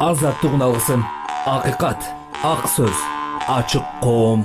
азаттыгын алгысың. Акыйкат, ак сөз, ачык коом.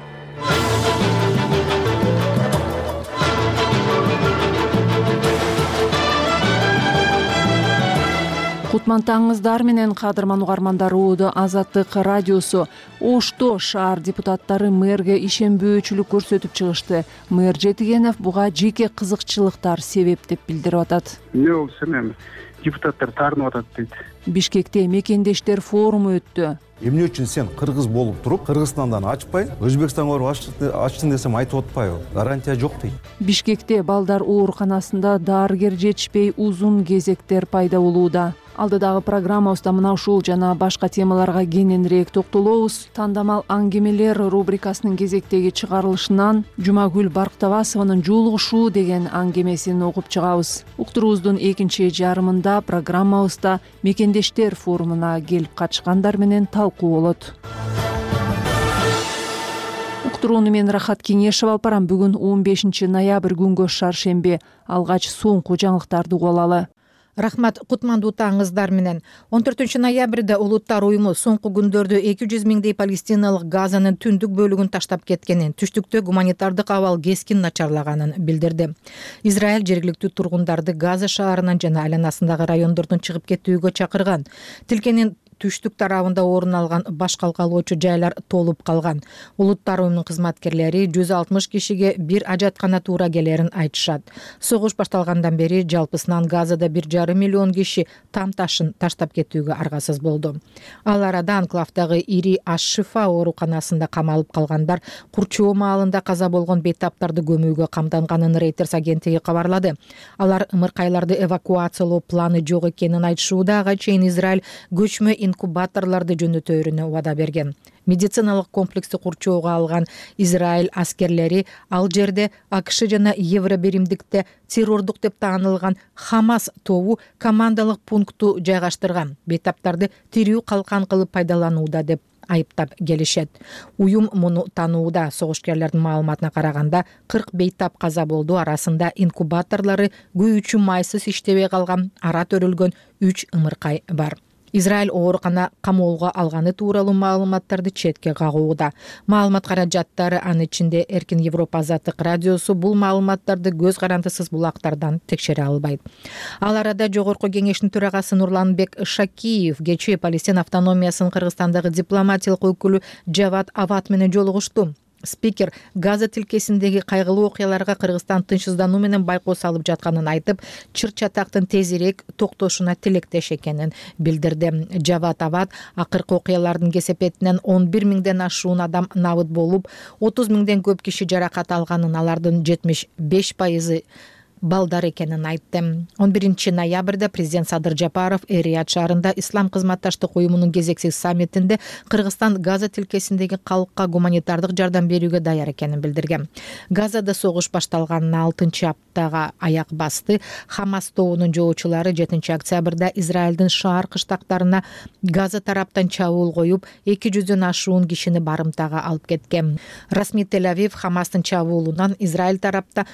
Кутмантаңыздар менен кадырман угармандар, Азаттык радиосу. Ошто шаар депутаттары мэрге ишенбөөчүлүк көрсөтүп чыгышты. Мэр Жетигенов буга жеке кызыкчылыктар себеп деп билдирип атат. Не болсо эми депутаттар таарынып атат дейт. Бишкекте мекендештер форуму өттү. Эмне үчүн сен кыргыз болуп туруп, Кыргызстандан ачпай, Өзбекстанга барып ачтым десем айтып атпайбы? Гарантия жок дейт. Бишкекте балдар ооруканасында дарыгер жетишпей узун кезектер пайда болууда. Алдыдагы программабызда мына ушул жана башка темаларга кененирээк токтолобуз. Тандамал аңгемелер рубрикасынын кезектеги чыгарылышынан Жумагүл Барктабасованын жолугушуу деген аңгемесин окуп чыгабыз. Уктуруубуздун экинчи жарымында программабызда мекендештер форумуна келип катышкандар менен талкуу болот. Уктурууну мен Рахат Кеңешева алып барам. Бүгүн 15 ноябрь күнгө шаршемби. Алгач соңку жаңылыктарды угуп алалы. Рахмат, кутмандуу таңыңыздар менен. 14 ноябрда Улуттар уюму соңку күндөрдө 200 миңдей палестиналык Газанын түндүк бөлүгүн таштап кеткенин, түштүктө гуманитардык абал кескин начарлаганын билдирди. Израиль жергиликтүү тургундарды Газа шаарынан жана айланасындагы райондордон чыгып кетүүгө чакырган. Тилкенин түштүк тарабында орун алган баш калкалоочу жайлар толуп калган. Улуттар уюмунун кызматкерлери 160 кишиге бир ажаткана туура келерин айтышат. Согуш башталгандан бери жалпысынан Газада 1,5 миллион киши там ташын таштап кетүүгө аргасыз болду. Ал арада анклавдагы ири Аш-Шифа ооруканасында камалып калгандар Курчоо маалында каза болгон бейтаптарды көмүүгө камданганын Reuters агенттиги кабарлады. Алар ымыркайларды эвакуациялоо планы жок экенин айтышууда. Ага чейин Израиль көчмө инкубаторларды жөнөтөөрүнө убада берген. Медициналык комплексти Курчоого алган Израиль аскерлери ал жерде АКШ жана Евробиримдикте террордук деп таанылган Хамас тобу командалык пункту жайгаштырган. Бейтаптарды тирүү калкан кылып пайдаланууда деп айыптап келишет. Уюм муну танууда. Согушкерлердин маалыматына караганда 40 бейтап каза болду. Арасында инкубаторлору күйүүчү майсыз иштебей калган, ара төрүлгөн 3 ымыркай бар. Израиль оорукана камоолго алганы тууралуу маалыматтарды четке кагууда. Маалымат каражаттары, анын ичинде Эркин Европа Азаттык радиосу бул маалыматтарды көз карандысыз булактардан текшере албайт. Ал арада Жогорку кеңештин төрагасы Нурланбек Шакиев кечээ Палестин автономиясынын Кыргызстандагы дипломатиялык өкүлү Джават Ават менен жолугушту. Спикер Газа тилкесиндеги кайгылуу окуяларга Кыргызстан тынчсыздануу менен байкоо салып жатканын айтып, чыр-чатактын тезирээк токтошуна тилектеш экенин билдирди. Жават Ават акыркы окуялардын кесепетинен 11 миңден ашуун адам набыт болуп, 30 миңден көп киши жаракат алганын, алардын 75% балдар экенин айтты. 11 ноябрда президент Садыр Жапаров Рият шаарында Ислам кызматташтык уюмунун кезексиз саммитинде Кыргызстан Газа тилкесиндеги калкка гуманитардык жардам берүүгө даяр экенин билдирген. Газада согуш башталганына 6-аптага аяк басты. Хамас тобунун жоочулары 7 октябрда Израилдин шаар кыштактарына Газа тараптан чабуул коюп, 200дөн ашуун кишини барымтага алып кеткен. Расмий Тель-Авив Хамастын чабуулунан Израиль тарапта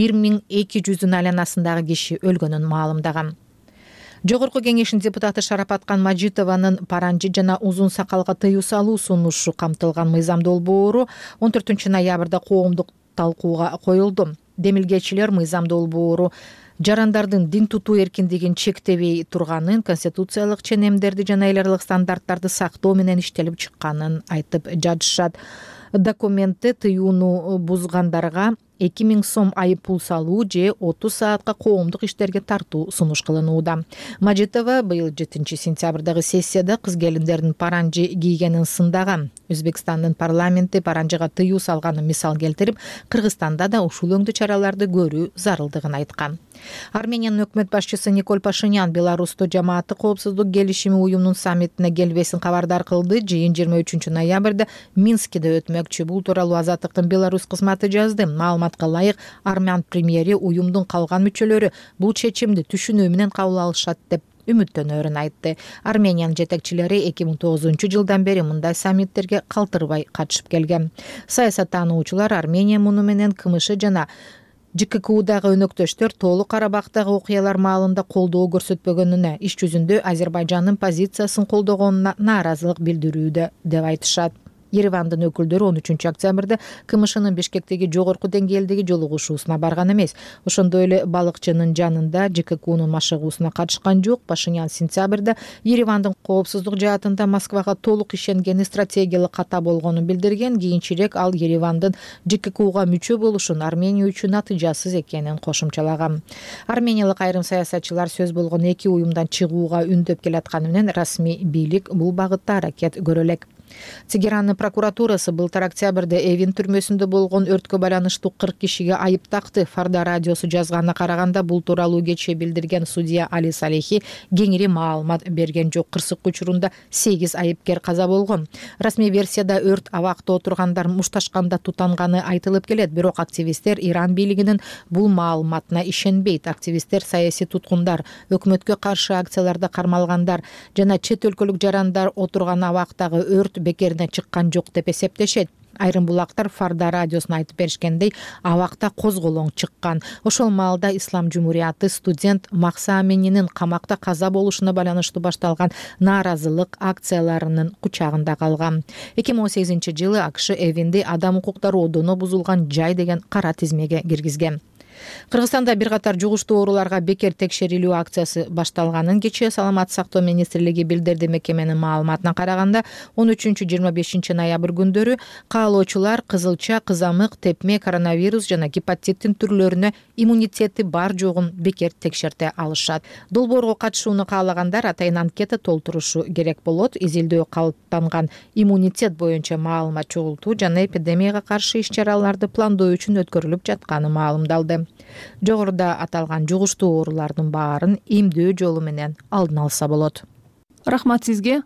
1200 айланасындагы киши өлгөнүн маалымдаган. Жогорку кеңештин депутаты Шарапаткан Мажитованын паранжы жана узун сакалга тыюу салуу сунушу камтылган мыйзам долбоору 14 ноябрда коомдук талкууга коюлду. Демилгечилер мыйзам долбоору жарандардын дин тутуу эркиндигин чектебей турганын, конституциялык ченемдерди жана эл аралык стандарттарды сактоо менен иштелип чыкканын айтып жатышат. Документте тыюуну бузгандарга 2000 сом айып пул салуу же 30 саатка коомдук иштерге тартуу сунуш кылынууда. Мажитова быйыл 7 сентябрдагы сессияда кыз келиндердин паранжы кийгенин сындаган. Өзбекстандын парламенти паранжыга тыюу салганын мисал келтирип, Кыргызстанда да ушул өңдүү чараларды көрүү зарылдыгын айткан. Армениянын өкмөт башчысы Никол Пашинян Беларусьта жамааттык коопсуздук келишими уюмунун саммитине келбесин кабардар кылды. Жыйын 23 ноябрда Минскиде өтмөкчү. Бул тууралуу Азаттыктын Беларусь кызматы жазды. Маалыматка ылайык, армян премьери уюмдун калган мүчөлөрү бул чечимди түшүнүү менен кабыл алышат деп үмүттөнөрүн айтты. Армениянын жетекчилери 2009 жылдан бери мындай саммиттерге калтырбай катышып келген. Саясаттануучулар Армения муну менен КМШ жана ЖККУдагы өнөктөштөр Тоолу Карабактагы окуялар маалында колдоо көрсөтпөгөнүнө, иш жүзүндө Азербайжандын позициясын колдогонуна нааразылык билдирүүдө деп айтышат. Еревандын өкүлдөрү 13 октябрда КМШнын Бишкектеги жогорку деңгээлдеги жолугушуусуна барган эмес. Ошондой эле балыкчынын жанында ЖККУнун машыгуусуна катышкан жок. Пашинян сентябрда Еревандын коопсуздук жаатында Москвага толук ишенгени стратегиялык ката болгонун билдирген. Кийинчерээк ал Еревандын ЖККУга мүчө болушун Армения үчүн натыйжасыз экенин кошумчалаган. Армениялык айрым саясатчылар сөз болгон эки уюмдан чыгууга үндөп келатканы менен расмий бийлик бул багытта аракет көрө элек. Тегеранын прокуратурасы былтыр октябрда Эвин түрмөсүндө болгон өрткө байланыштуу 40 кишиге айып такты. Фарда радиосу жазганына караганда бул тууралуу кечээ билдирген судья Али Салехи кеңири маалымат берген жок. Кырсык учурунда 8 айыпкер каза болгон. Расмий версияда өрт абакта отургандар мушташканда тутанганы айтылып келет, бирок активисттер Иран бийлигинин бул маалыматына ишенбейт. Активисттер саясий туткундар, өкмөткө каршы акцияларда кармалгандар жана чет өлкөлүк жарандар отурган абактагы өрт бекеринен чыккан жок деп эсептешет. Айрым булактар Фарда радиосуна айтып беришкендей, абакта козголоң чыккан. Ошол маалда Ислам Жумурияты студент Макса Аменинин камакта каза болушуна байланыштуу башталган нааразылык акцияларынын кучагында калган. 2018-жылы АКШ Эвинди адам укуктары одону бузулган жай деген кара тизмеге киргизген. Кыргызстанда бир катар жугуштуу ооруларга бекер текшерилүү акциясы башталганын кечээ Саламаттык сактоо министрлиги билдирди. Мекеменин маалыматына караганда 13-25 ноябрь күндөрү каалоочулар кызылча, кызамык, тепме, коронавирус жана гепатиттин түрлөрүнө иммунитети бар жогун бекер текшерте алышат. Долбоорго катышууну каалагандар атайын анкета толтурушу керек болот. Изилдөө калыптанган иммунитет боюнча маалымат чогултуу жана эпидемияга каршы иш-чараларды пландоо үчүн өткөрүлүп жатканы маалымдалды. Жогоруда аталган жугуштуу оорулардын баарын эмдөө жолу менен алдын алса болот. Рахмат сизге.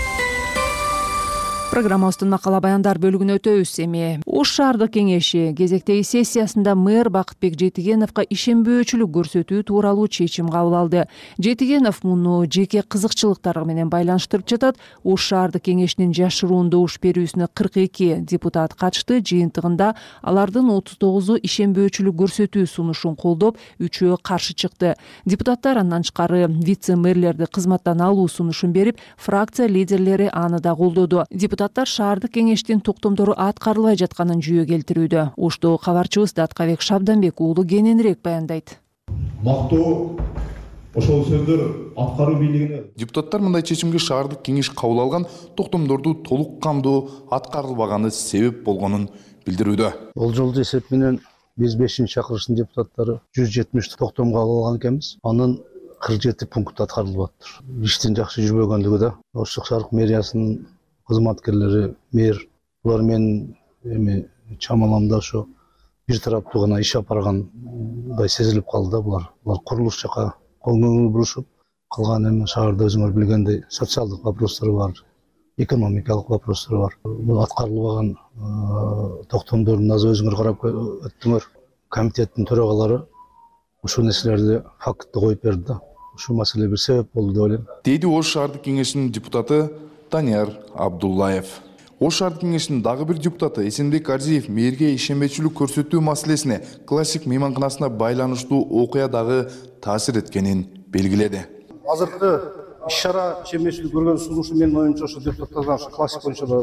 Программабыздын макала баяндар бөлүгүнө өтөбүз. Эми Ош шаардык кеңеши кезектеги сессиясында мэр Бакытбек Жетигеновго ишенбөөчүлүк көрсөтүү тууралуу чечим кабыл алды. Жетигенов муну жеке кызыкчылыктары менен байланыштырып жатат. Ош шаардык кеңешинин жашыруун добуш берүүсүнө 42 депутат катышты. Жыйынтыгында алардын 39-у ишенбөөчүлүк көрсөтүү сунушун колдоп, 3-өө каршы чыкты. Депутаттар андан тышкары вице-мэрлерди кызматтан алуу сунушун берип, фракция лидерлери аны да колдоду. Депутаттар шаардык кеңештин токтомдору аткарылбай жатканын жүйө келтирүүдө. Оштогу кабарчыбыз Даткабек Шабданбек уулу кененирээк баяндайт. Мактоо ошол сөздөр аткаруу бийлигине. Депутаттар мындай чечимге шаардык кеңеш кабыл алган токтомдорду толук камдуу аткарылбаганы себеп болгонун билдирүүдө. Бул жолду эсеп менен биз 5-чакырыштын депутаттары 170 токтом кабыл алган экенбиз. Анын 47 пункт аткарылып атыр. Иштин жакшы жүрбөгөндүгү да Ош шаардык мэриясынын кызматкерлери, мэр булар менин эми чамаламда ошо бир тараптуу гана иш алып баргандай сезилип калды да. Булар курулуш жака көңүл бурушуп калган. Эми шаарда өзүңөр билгендей социалдык вопростор бар, экономикалык вопростор бар. Бул аткарылбаган токтомдордун азыр өзүңөр карап өттүңөр. Комитеттин төрагалары ушул нерселерди фактты коюп берди да. Ушул маселе бир себеп болду деп ойлойм. Деди Ош шаардык кеңешинин депутаты Данияр Абдуллаев. Ош шаардык кеңешинин дагы бир депутаты Эсенбек Арзиев мэрге ишенбечүлүк көрсөтүү маселесине классик мейманканасына байланыштуу окуя дагы таасир эткенин белгиледи. Азыркы иш-чара ишенбечүлүк көргөн сунушу менин оюмча ошо депутаттардан классик боюнча да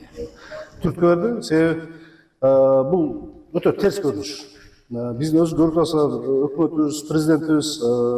түрткө берди. Себеби бул өтө терс көрүнүш. Биздин өз бюрократыбыз, өкмөтүбүз, президентибиз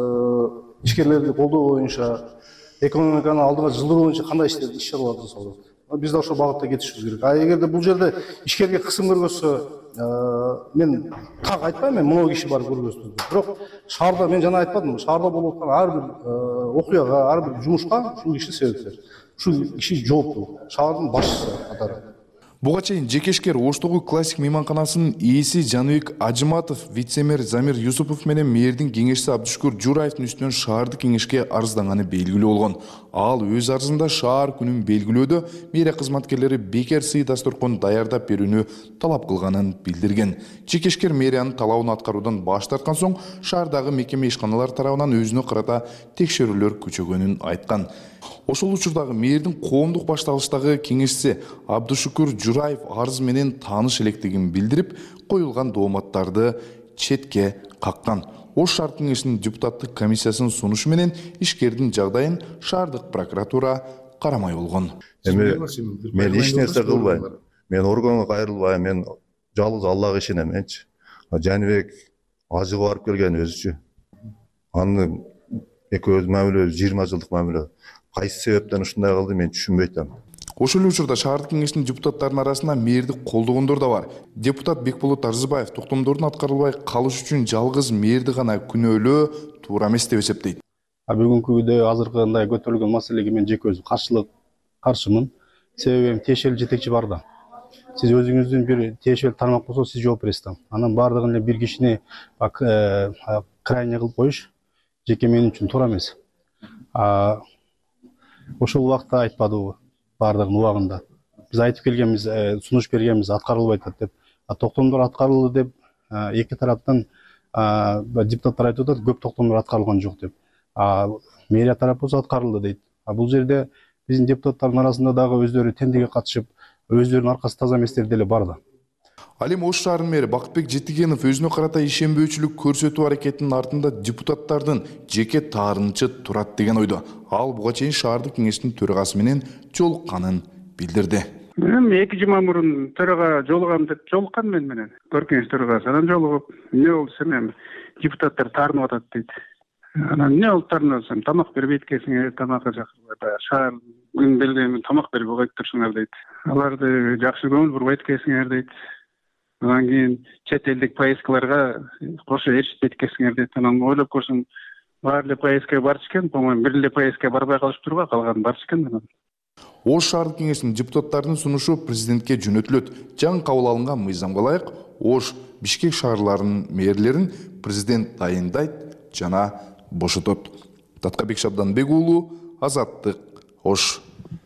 ишкерлерди колдоо боюнча, экономиканы алдыга жылдыруу боюнча кандай иш-чараларды жасалат. Биз да ошол багытта кетишибиз керек. А эгерде бул жерде ишкерге кысым көргөзсө, мен так айтпайм, мен могу киши бар көргөздү. Бирок шаарда мен жана айтпадым, шаарда болуп аткан ар бир окуяга, ар бир жумушка ушул киши себепкер. Ушул киши жооптуу, шаардын башчысы катары. Буга чейин жекешкер Оштогу классик мейманканасынын ээси Жаныбек Ажыматов, вице-мэр Замир Юсупов менен мэрдин кеңешчиси Абдушкур Жураевдин үстүнөн шаардык кеңешке арызданганы белгилүү болгон. Ал өз арызында шаар күнүн белгилөөдө мэрия кызматкерлери бекер сый дасторкон даярдап берүүнү талап кылганын билдирген. Жекешкер мэриянын талабын аткаруудан баш тарткан соң шаардагы мекеме ишканалар тарабынан өзүнө карата текшерүүлөр күчөгөнүн айткан. Ошол учурдагы мэрдин коомдук башталыштагы кеңешчиси Абдушкур Жураев арыз менен тааныш электигин билдирип, коюлган дооматтарды четке каккан. Ош шаар кеңешинин депутаттык комиссиясынын сунушу менен ишкердин жагдайын шаардык прокуратура карамай болгон. Мен эч нерсе кылбайм. Мен органга кайрылбайм. Мен жалгыз Аллага ишенеменчи. Жаныбек ажыгып барып келген өзүчү. Аны экөөбүз мамиле 20 жылдык мамиле. Кайсы себептен ушундай кылды мен түшүнбөй атам. Ошол эле учурда шаардык кеңештин депутаттарынын арасында мэрди колдогондор да бар. Депутат Бекболот Арзыбаев токтомдордун аткарылбай калышы үчүн жалгыз мэрди гана күнөөлөө туура эмес деп эсептейт. Бүгүнкү күндө азыркындай көтөрүлгөн маселеге мен жеке өзүм каршымын. Себеби тиешелүү жетекчи бар да. Сиз өзүңүздүн бир тиешелүү тармак болсо сиз жооп бересиз да. Анан бардыгын эле бир кишини крайне кылып коюш жеке мен үчүн туура эмес. Ошол убакта айтпадыбы бардыгын убагында. Биз айтып келгенбиз, сунуш бергенбиз, аткарылбай атат деп. Токтомдор аткарылды деп эки тараптан депутаттар айтып атат, көп токтомдор аткарылган жок деп. Мэрия тарап болсо аткарылды дейт. Бул жерде биздин депутаттардын арасында дагы өздөрү тендерге катышып, өздөрүнүн аркасы таза эместер деле бар да. Ал эми Ош шаарынын мэри Бакытбек Жетигенов өзүнө карата ишенбөөчүлүк көрсөтүү аракетинин артында депутаттардын жеке таарынычы турат деген ойдо. Ал буга чейин шаардык кеңештин төрагасы менен жолукканын билдирди. Мен 2 жума мурун төрага жолугам деп жолуккан мен менен. Көркөңүз төрагасы анан жолугуп, эмне болду сен депутаттар таарынып атат дейт. Анан эмне болуп таарынасың? Тамак бербейт экенсиңер, тамакка чакырбайт. Шаар күн белгилеген тамак бербей койуп турсуңар дейт. Аларды жакшы көңүл бурбайт экенсиңер дейт. Анан кийин чет элдик поездкаларга кошо эришпейт экенсиңер дейт. Анан ойлоп көрсөң, баары эле поездге барчу экен, по-моему, бир эле поездге барбай калышыптырга, калганы барчу экен анан. Ош шаардык кеңешинин депутаттарынын сунушу президентке жөнөтүлөт. Жаңы кабыл алынган мыйзамга ылайык Ош, Бишкек шаарларынын мэрлерин президент тайындайт жана бошотот. Таткабек Шабданбек уулу, Азаттык, Ош.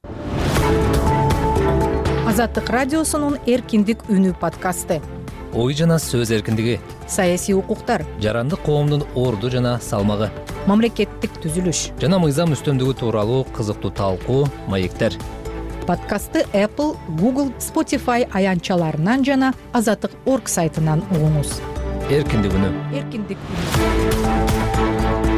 Азаттык радиосунун эркиндик үнү подкасты. Ой жана сөз эркиндиги, Саясий укуктар, жарандык коомдун орду жана салмагы, мамлекеттик түзүлүш жана мыйзам үстөмдүгү тууралуу кызыктуу талкуу, маектер. Подкасты Apple, Google, Spotify аянтчаларынан жана Азаттык.org сайтынан угуңуз. Эркиндик үнү. Эркиндик үнү.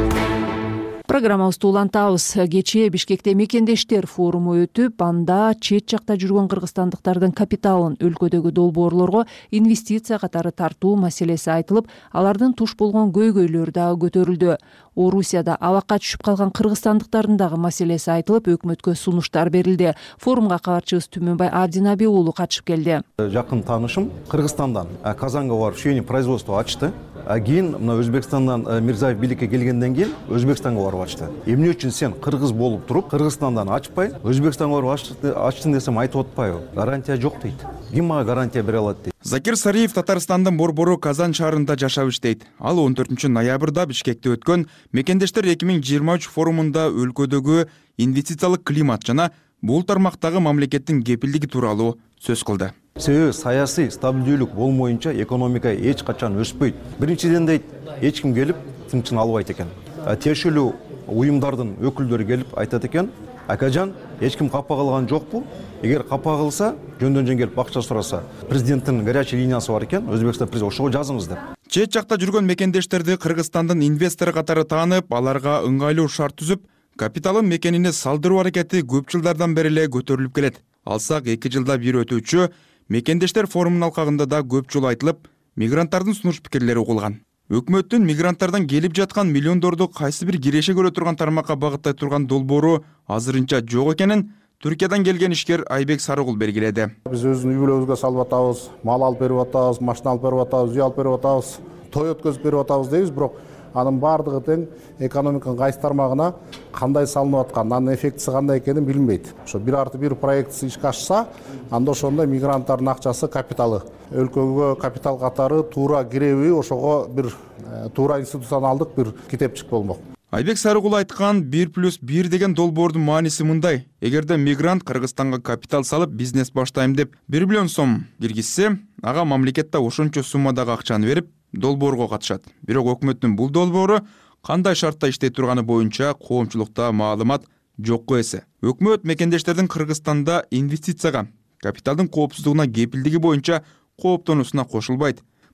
Программабызды улантабыз. Кечээ Бишкекте мекендештер форуму өтүп, анда чет жакта жүргөн кыргызстандыктардын капиталын өлкөдөгү долбоорлорго инвестиция катары тартуу маселеси айтылып, алардын туш болгон көйгөйлөрү дагы көтөрүлдү. Орусияда абакка түшүп калган кыргызстандыктардын дагы маселеси айтылып, өкмөткө сунуштар берилди. Форумга кабарчыбыз Түмөнбай Абдинаби уулу катышып келди. Жакын таанышым Кыргызстандан Казанга барып швейный производство ачты. Кийин мына Өзбекстандан Мирзаев бийликке келгенден кийин Өзбекстанга барып ачты. Эмне үчүн сен кыргыз болуп туруп, Кыргызстандан ачпай, Өзбекстанга барып ачтың десем айтып атпайбы? Гарантия жок дейт. Ким мага гарантия бере алат дейт. Закир Сариев Татарстандын борбору Казан шаарында жашап иштейт. Ал 14 ноябрда Бишкекте өткөн Мекендештер 2023 форумунда өлкөдөгү инвестициялык климат жана бул тармактагы мамлекеттин кепилдиги тууралуу сөз кылды. Себеби саясий стабилдүүлүк болмоюнча экономика эч качан өспөйт. Биринчиден дейт, эч ким келип тынчын албайт экен. Тиешелүү уюмдардын өкүлдөрү келип айтат экен, акажан, эч ким капа кылган жокпу? Эгер капа кылса, жөндөн келип акча сураса, президенттин горячий линиясы бар экен, Өзбекстан президенти ошого жазыңыз деп. Чет жакта жүргөн мекендештерди Кыргызстандын инвестору катары таанып, аларга ыңгайлуу шарт түзүп, капиталын мекенине салдыруу аракети көп жылдардан бери эле көтөрүлүп келет. Алсак 2 жылда бир өтүүчү Мекендештер форумунун алкагында да көп жолу айтылып, мигранттардын сунуш пикирлери угулган. Өкмөттүн мигранттардан келип жаткан миллиондорду кайсы бир киреше көрө турган тармакка багыттай турган долбоору азырынча жок экенин Түркиядан келген ишкер Айбек Сарыгул белгиледи. Биз өзүбүздүн үй-бүлөбүзгө салып атабыз, мал алып берип атабыз, машина алып берип атабыз, үй алып берип атабыз, той өткөзүп берип атабыз дейбиз, бирок анын баардыгы тең экономиканын кайсы тармагына кандай салынып аткан, анын эффектиси кандай экенин билинбейт. Ошо 1+1 проектиси ишке ашса, анда ошондо мигранттардын акчасы, капиталы өлкөгө капитал катары туура киреби, ошого бир туура институционалдык бир китепчик болмок. Айбек Сарыгул айткан 1+1 деген долбоордун мааниси мындай: эгерде мигрант Кыргызстанга капитал салып бизнес баштайм деп 1 миллион сом киргизсе, ага мамлекетте ошончо суммадагы акчаны берип долбоорго катышат. Бирок өкмөттүн бул долбоору кандай шартта иштей турганы боюнча коомчулукта маалымат жокко эсе. Өкмөт мекендештердин Кыргызстанда инвестицияга, капиталдын коопсуздугуна кепилдиги боюнча кооптонуусуна кошулбайт.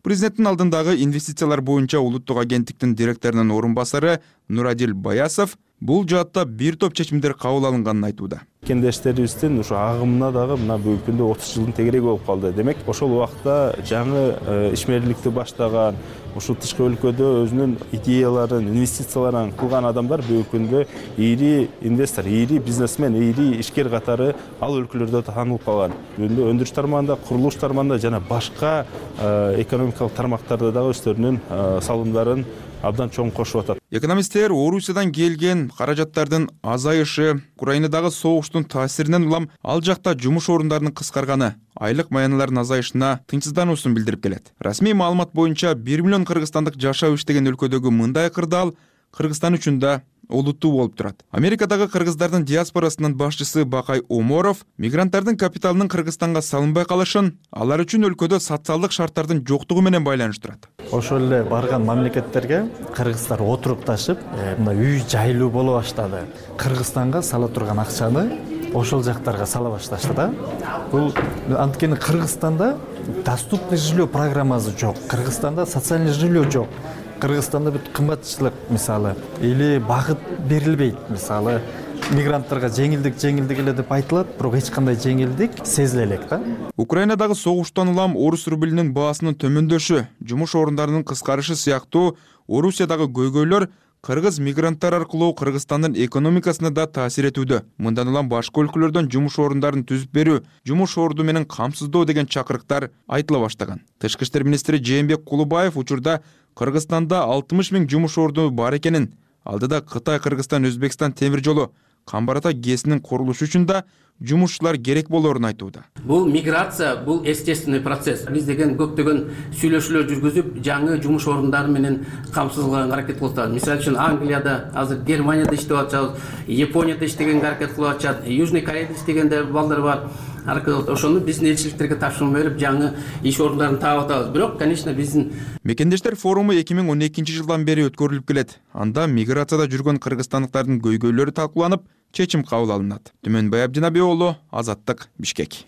Президенттин алдындагы инвестициялар боюнча улуттук агенттиктин директорунун орун басары Нурадил Баясов бул жаатта бир топ чечимдер кабыл алынганын айтууда. Кендештерибиздин ушу агымына дагы мына бүгүнкү күндө 30 жылдын тегереги болуп калды. Демек, ошол убакта жаңы ишмерликти баштаган, ушу тышкы өлкөдө өзүнүн идеяларын, инвестицияларын кылган адамдар бүгүнкү күндө ири инвестор, ири бизнесмен, ири ишкер катары ал өлкөлөрдө таанылып калган. Бүгүндө өндүрүш тармагында, курулуш тармагында жана башка экономикалык тармактарда дагы өздөрүнүн салымдарын абдан чоң кошуп атат. Экономисттер Орусиядан келген каражаттардын азайышы, Украинадагы согуштун таасиринен улам ал жакта жумуш орундарынын кыскарганы, айлык маянылардын азайышына тынчсыздануусун билдирип келет. Расмий маалымат боюнча 1 миллион кыргызстандык жашап иштеген өлкөдөгү мындай кырдаал Кыргызстан үчүн да олуттуу болуп турат. Америкадагы кыргыздардын диаспорасынын башчысы Бакай Оморов мигранттардын капиталынын Кыргызстанга салынбай калышын алар үчүн өлкөдө социалдык шарттардын жоктугу менен байланыштырат. Ошол эле барган мамлекеттерге кыргыздар отурукташып, мына үй жайлуу боло баштады. Кыргызстанга сала турган акчаны ошол жактарга сала башташты да. Бул анткени Кыргызстанда доступный жилье программасы жок. Кыргызстанда социальный жилье жок. Кыргызстанда бүт кымбатчылык мисалы или багыт берилбейт мисалы. Мигранттарга жеңилдик эле деп айтылат, бирок эч кандай жеңилдик сезиле элек да. Украинадагы согуштан улам орус рублинин баасынын төмөндөшү, жумуш орундарынын кыскарышы сыяктуу Орусиядагы көйгөйлөр кыргыз мигранттар аркылуу Кыргызстандын экономикасына да таасир этүүдө. Мындан улам башка өлкөлөрдөн жумуш орундарын түзүп берүү, жумуш орду менен камсыздоо деген чакырыктар айтыла баштаган. Тышкы иштер министри Жээнбек Кулубаев учурда Кыргызстанда 60 000 жумуш орду бар экенин, алдыда Кытай, Кыргызстан, Өзбекстан темир жолу Камбарата ГЭСинин курулушу үчүн да жумушчулар керек болоорун айтууда. Бул миграция, бул естественный процесс. Биз деген көптөгөн сүйлөшүүлөр жүргүзүп, жаңы жумуш орундары менен камсыздалганга аракет кылып атабыз. Мисалы үчүн Англияда, азыр Германияда иштеп атабыз, Японияда иштегенге аракет кылып атышат, Южный Кореяда иштегенде балдар бар. Ошону биздин элчиликтерге тапшырма берип, жаңы иш орундарын таап атабыз. Бирок, конечно, биздин Мекендештер форуму 2012 жылдан бери өткөрүлүп келет. Анда миграцияда жүргөн кыргызстандыктардын көйгөйлөрү талкууланып, чечим кабыл алынат. Түмөнбай Абдинабий уулу, Азаттык, Бишкек.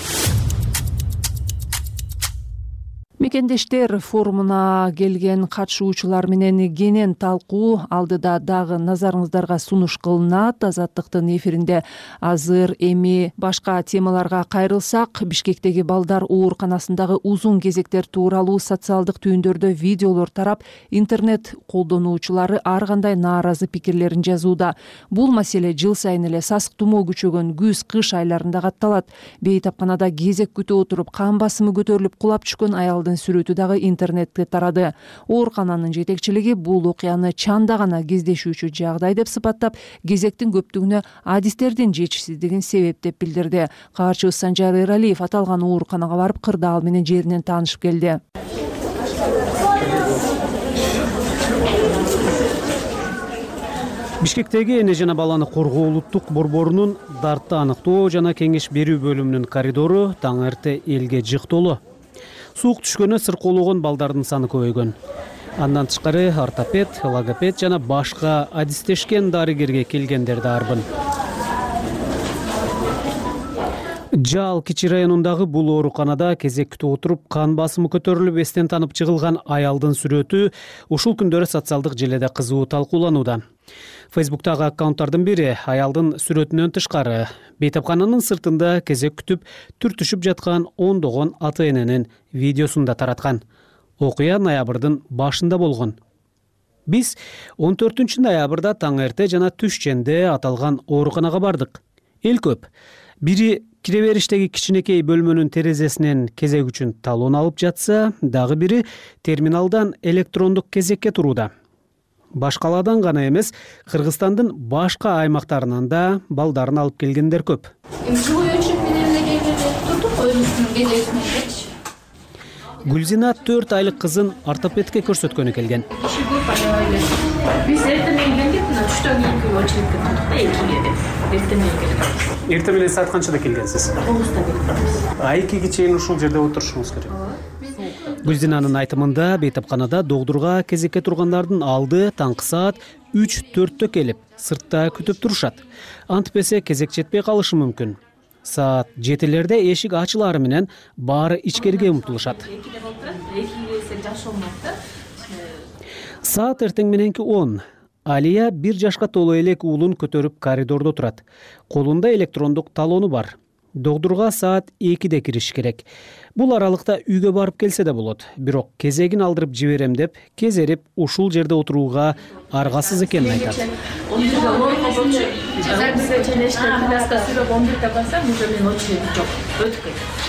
Мекендештер форумуна келген катышуучулар менен кенен талкуу алдыда дагы назарыңыздарга сунуш кылынат. Азаттыктын эфиринде азыр эми башка темаларга кайрылсак, Бишкектеги балдар ооруканасындагы узун кезектер тууралуу социалдык түйүндөрдө видеолор тарап, интернет колдонуучулары ар кандай нааразы пикирлерин жазууда. Бул маселе жыл сайын эле сасык тумоо күчөгөн күз-кыш айларында катталат. Бейтапканада кезек күтүп отуруп, кан басымы көтөрүлүп кулап түшкөн аялдын сүрөтү дагы интернетте тарады. Оорукананын жетекчилиги бул окуяны чанда гана кездешүүчү жагдай деп сыпаттап, кезектин көптүгүнө адистердин жетишсиздигин себеп деп билдирди. Кабарчыбыз Санжар Эралиев аталган ооруканага барып, кырдаал менен жеринен таанышып келди. Бишкектеги эне жана баланы коргоо улуттук борборунун дартты аныктоо жана кеңеш берүү бөлүмүнүн коридору таң эрте элге жык толу. Суук түшкөнү сыркоологон балдардын саны көбөйгөн. Андан тышкары ортопед, логопед жана башка адистешкен дарыгерге келгендер да арбын. Жал Кичи районундагы бул ооруканада кезек күтүп отуруп, кан басымы көтөрүлүп, эстен танып чыгылган аялдын сүрөтү ушул күндөрү социалдык желеде кызуу талкууланууда. Фейсбуктагы аккаунттардын бири аялдын сүрөтүнөн тышкары бейтапкананын сыртында кезек күтүп түртүшүп жаткан ондогон ата-эненин видеосун да тараткан. Окуя ноябрдын башында болгон. Биз 14 ноябрда таң эрте жана түш ченде аталган ооруканага бардык. Эл көп. Бири кире бериштеги кичинекей бөлмөнүн терезесинен кезек үчүн талон алып жатса, дагы бири терминалдан электрондук кезекке турууда. Башкаладан гана эмес, Кыргызстандын башка аймактарынан да балдарын алып келгендер көп. Гүлзина 4 айлык кызын ортопедке көрсөткөнү келген. Эртең менен саат канчада келгенсиз? 9:00 2-ге чейин ушул жерде отурушуңуз керек. Гүлзинанын айтымында бейтапканада догдурга кезекке тургандардын алды таңкы саат 3-4-тө келип, сыртта күтүп турушат. Антпесе кезек жетпей калышы мүмкүн. Саат 7-лерде эшик ачылары менен баары ичкерге умтулушат. аша алмайт да. Саат эртең мененки 10. Алия 1 жашка толо элек уулун көтөрүп коридордо турат. Колунда электрондук талону бар. Докторга саат 2-де кириш керек. Бул аралыкта үйгө барып келсе да болот. Бирок кезегин алдырып жиберем деп, кезерип ушул жерде отурууга аргасыз экенин айтат. 11-де орго болчу. Бизге ченеште класста сүрөп 11-де барсам, уже мен очередь жок. Өтүп кетет.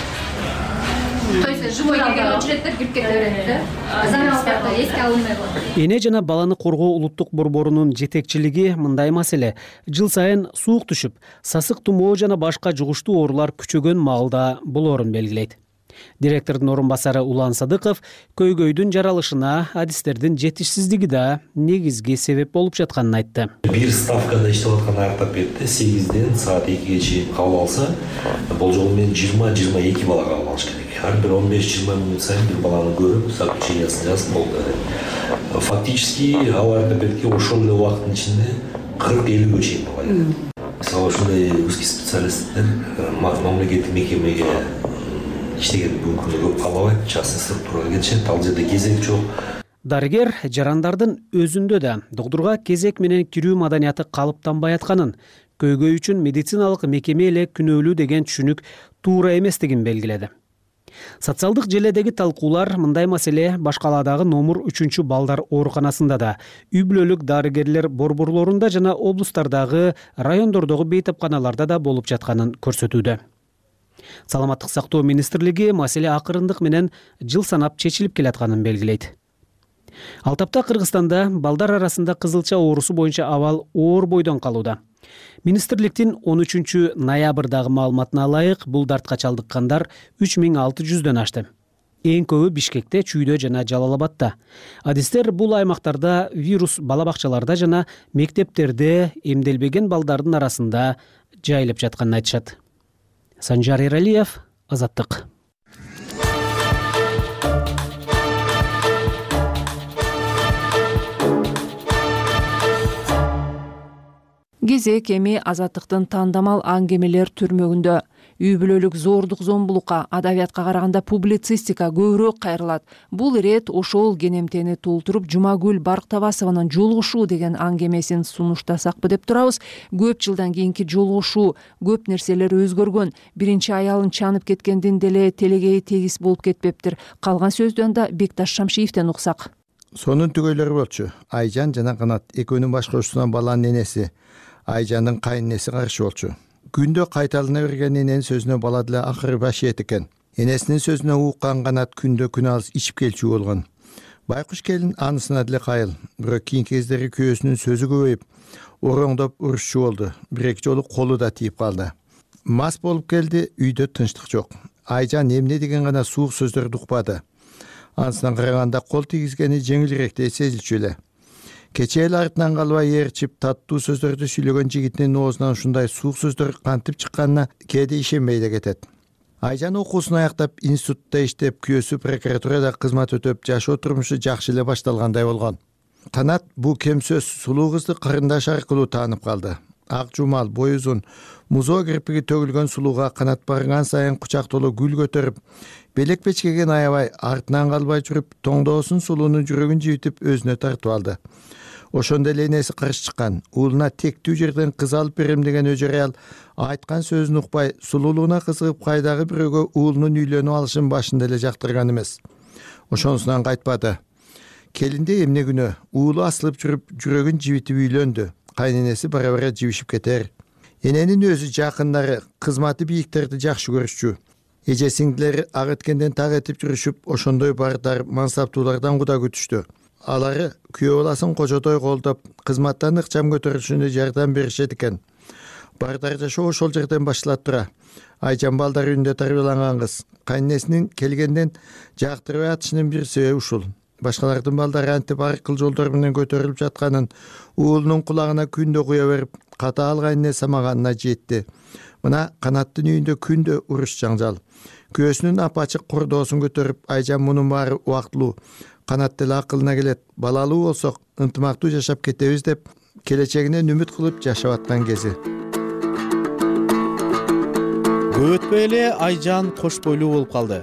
То есть живой келген очередтер кирип кете берет да. Заналдарды эске алынбай калат. Эне жана баланы коргоо улуттук борборунун жетекчилиги мындай маселе: жыл сайын суук түшүп, сасык тумоо жана башка жугуштуу оорулар күчөгөн маалда болоорун белгилейт. Директордун орун басары Улан Садыков көйгөйдүн жаралышына адистердин жетишсиздиги да негизги себеп болуп жатканын айтты. Бир ставкада иштеп аткан ортопедде 8-ден саат 2-ге чейин кабыл алса, болжол менен 20-22 бала кабыл алыш керек. Ар бир 15-20 мүнөт сайын бир баланы көрүп, заключениясын жазып болду. Фактически ал ортопедке ошол эле убакыттын ичинде 40-50-ге чейин бала келет. Мисалы ушундай узкий специалисттер мамлекеттик мекемеге иштеген мүмкүндүгү көп калбайт, частный структурага кетишет, ал жерде кезек жок. Дарыгер жарандардын өзүндө да докторго кезек менен кирүү маданияты калыптанбай атканын, көйгөй үчүн медициналык мекеме эле күнөөлүү деген түшүнүк туура эместигин белгиледи. Социалдык желедеги талкуулар мындай маселе Башкаладагы номер 3 балдар ооруканасында да, үй бүлөлүк дарыгерлер борборлорунда жана облустардагы райондордогу бейтапканаларда да болуп жатканын көрсөтүүдө. Саламаттык сактоо министрлиги маселе акырындык менен жыл санап чечилип келатканын белгилейт. Ал тапта Кыргызстанда балдар арасында кызылча оорусу боюнча абал оор бойдон калууда. Министрликтин 13 ноябрдагы маалыматына ылайык, бул дартка чалдыккандар 3600дөн ашты. Эң көбү Бишкекте, Чүйдө жана Жалал-Абадта. Адистер бул аймактарда вирус бала бакчаларда жана мектептерде эмделбеген балдардын арасында жайылып жатканын айтышат. Санжар Эралиев, Азаттык. Кезек эми Азаттыктын тандамал аңгемелер түрмөгүндө. Үй бүлөлүк зордук зомбулукка, адабиятка караганда публицистика көбүрөөк кайрылат. Бул ирет ошол кенемтени толтуруп Жумагүл Барктабасованын Жолугушуу деген аңгемесин сунуштасакпы деп турабыз. Көп жылдан кийинки жолугушуу, көп нерселер өзгөргөн. Биринчи аялын чанып кеткендин деле телегеи тегис болуп кетпептир. Калган сөздөн да Бекташ Шамшиевден уксак. Сонун түгөйлөрү болчу. Айжан жана Канат экөөнүн башкаруусунан баланын энеси, Айжандын кайненеси каршы болчу. Күндө кайталына берген эненин сөзүнө бала деле акыры башиет экен. Энесинин сөзүнө уккан Канат күндө күн алыс ичип келчү болгон. Байкуш келин анысына деле кайыл. Бирок кийинки кездери күйөөсүнүн сөзү көбөйүп, ороңдоп урушчу болду. Бир-эки жолу колу да тийип калды. Мас болуп келди, үйдө тынчтык жок. Айжан эмне деген гана суук сөздөрдү укпады. Анысынан караганда кол тийгизгени жеңилирээктей сезилчү эле. Кечээ эле артынан калбай ээрчип, таттуу сөздөрдү сүйлөгөн жигитинин оозунан ушундай суук сөздөр кантип чыкканына кээде ишенбей да кетет. Айжан окуусун аяктап, институтта иштеп, күйөөсү прокуратурада кызмат өтөп, жашоо турмушу жакшы эле башталгандай болгон. Канат бул кем сөз сулуу кызды кырындаш аркылуу таанып калды. Ак жумал, бой узун, музоо кирпиги төгүлгөн сулууга Канат барган сайын кучактолуу гүл көтөрүп, белек печкеген аябай, артынан калбай жүрүп, тоңдоосун сулуунун жүрөгүн жибитип өзүнө тартып алды. Ошондо эле энеси каршы чыккан. Уулуна тектүү жерден кыз алып берем деген өжөр аял айткан сөзүн укпай, сулуулугуна кызыгып кайдагы бирөөгө уулунун үйлөнүп алышын башында эле жактырган эмес. Ошонусунан кайтпады. Келинде эмне күнөө, уулу асылып жүрүп, жүрөгүн жибитип үйлөндү. Кайненеси бара-бара жибишип кетер. Эненин өзү жакындары, кызматы бийиктерди жакшы көрүшчү. Эже сиңдилери ак эткенден так этип жүрүшүп, ошондой бардар, мансаптуулардан куда күтүштү. Алары күйөө баласын кожодой колдоп, кызматтан ыкчам көтөрүшүнө жардам беришет экен. Бардар жашоо ошол жерден башталат тура. Айжан балдар үйүндө тарбияланган кыз. Кайненесинин келгенден жактырбай атышынын бир себеби ушул. Башкалардын балдары антип аркыл жолдор менен көтөрүлүп жатканын уулунун кулагына күндө куя берип, катаал кайнене самаганына жетти. Мына Канаттын үйүндө күндө уруш жаңжал. Күйөөсүнүн апачык кордоосун көтөрүп, Айжан мунун баары убактылуу. Канат деле акылына келет. Балалуу болсок, ынтымактуу жашап кетебиз деп, келечегинен үмүт кылып жашап аткан кези. Көп өтпөй эле Айжан кош бойлуу болуп калды.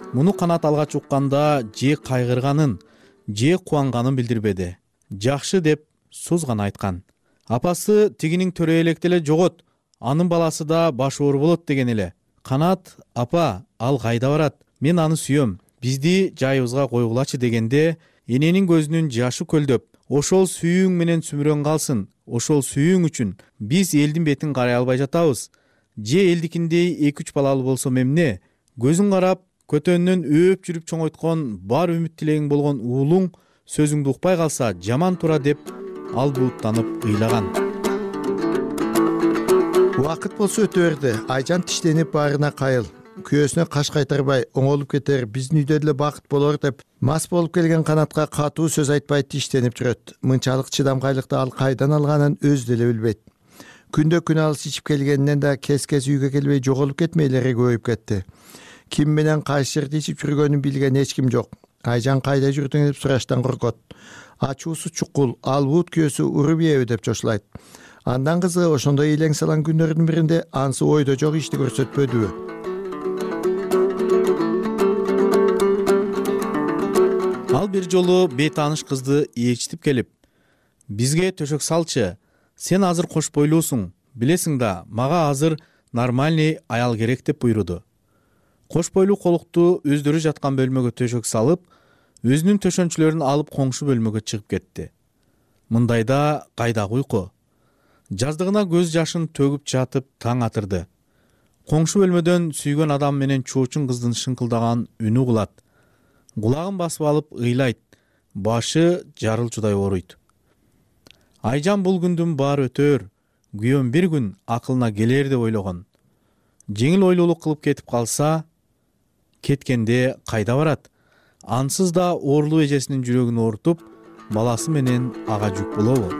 Муну Канат алгач укканда же кайгырганын, же кубанганын билдирбеди. Жакшы деп суз гана айткан. Апасы тигинин төрө электе эле жогот, анын баласы да баш оор болот деген эле. Канат: апа, ал кайда барат? Мен аны сүйөм. Бизди жайыбызга койгулачы дегенде, эненин көзүнүн жашы көлдөп, ошол сүйүүң менен сүмүрөн калсын. Ошол сүйүүң үчүн биз элдин бетин карай албай жатабыз. Же элдикиндей 2-3 балалуу болсом эмне? Көзүң карап, көтөнүнөн өп жүрүп чоңойткон, бар үмүт тилегиң болгон уулуң сөзүңдү укпай калса жаман тура деп ал бууттанып ыйлаган. Убакыт болсо өтө берди. Айжан тиштенип баарына кайыл. Күйөөсүнө каш кайтарбай оңолуп кетер, биздин үйдө деле бакыт болор деп мас болуп келген Канатка катуу сөз айтпай тиштенип жүрөт. Мынчалык чыдамкайлыкты ал кайдан алганын өзү деле билбейт. Күндө күн алыс ичип келгенинен да кез-кез үйгө келбей жоголуп кетмейлери көбөйүп кетти. Ким менен кайсы жерде ичип жүргөнүн билген эч ким жок. Айжан кайда жүрдүң деп сураштан коркот. Ачуусу чукул, ал бут күйөөсү уруп ийеби деп чочулайт. Андан кызыгы ошондой элең салан күндөрдүн биринде ансы ойдо жок ишти көрсөтпөдүбү. Ал бир жолу бейтааныш кызды ээрчитип келип: бизге төшөк салчы, сен азыр кош бойлуусуң, билесиң да, мага азыр нормальный аял керек деп буйруду. Кош бойлуу колукту өздөрү жаткан бөлмөгө төшөк салып, өзүнүн төшөнчүлөрүн алып коңшу бөлмөгө чыгып кетти. Мындайда кайдагы уйку? Жаздыгына көз жашын төгүп жатып таң атырды. Коңшу бөлмөдөн сүйгөн адам менен чоочун кыздын шыңкылдаган үнү угулат. Кулагын басып алып ыйлайт, башы жарылчудай ооруйт. Айжан бул күндүн баары өтөр, күйөөм бир күн акылына келер деп ойлогон. Жеңил ойлуулук кылып кетип калса, кеткенде кайда барат? Ансыз да оорлуу эжесинин жүрөгүн оорутуп, баласы менен ага жүк болобу?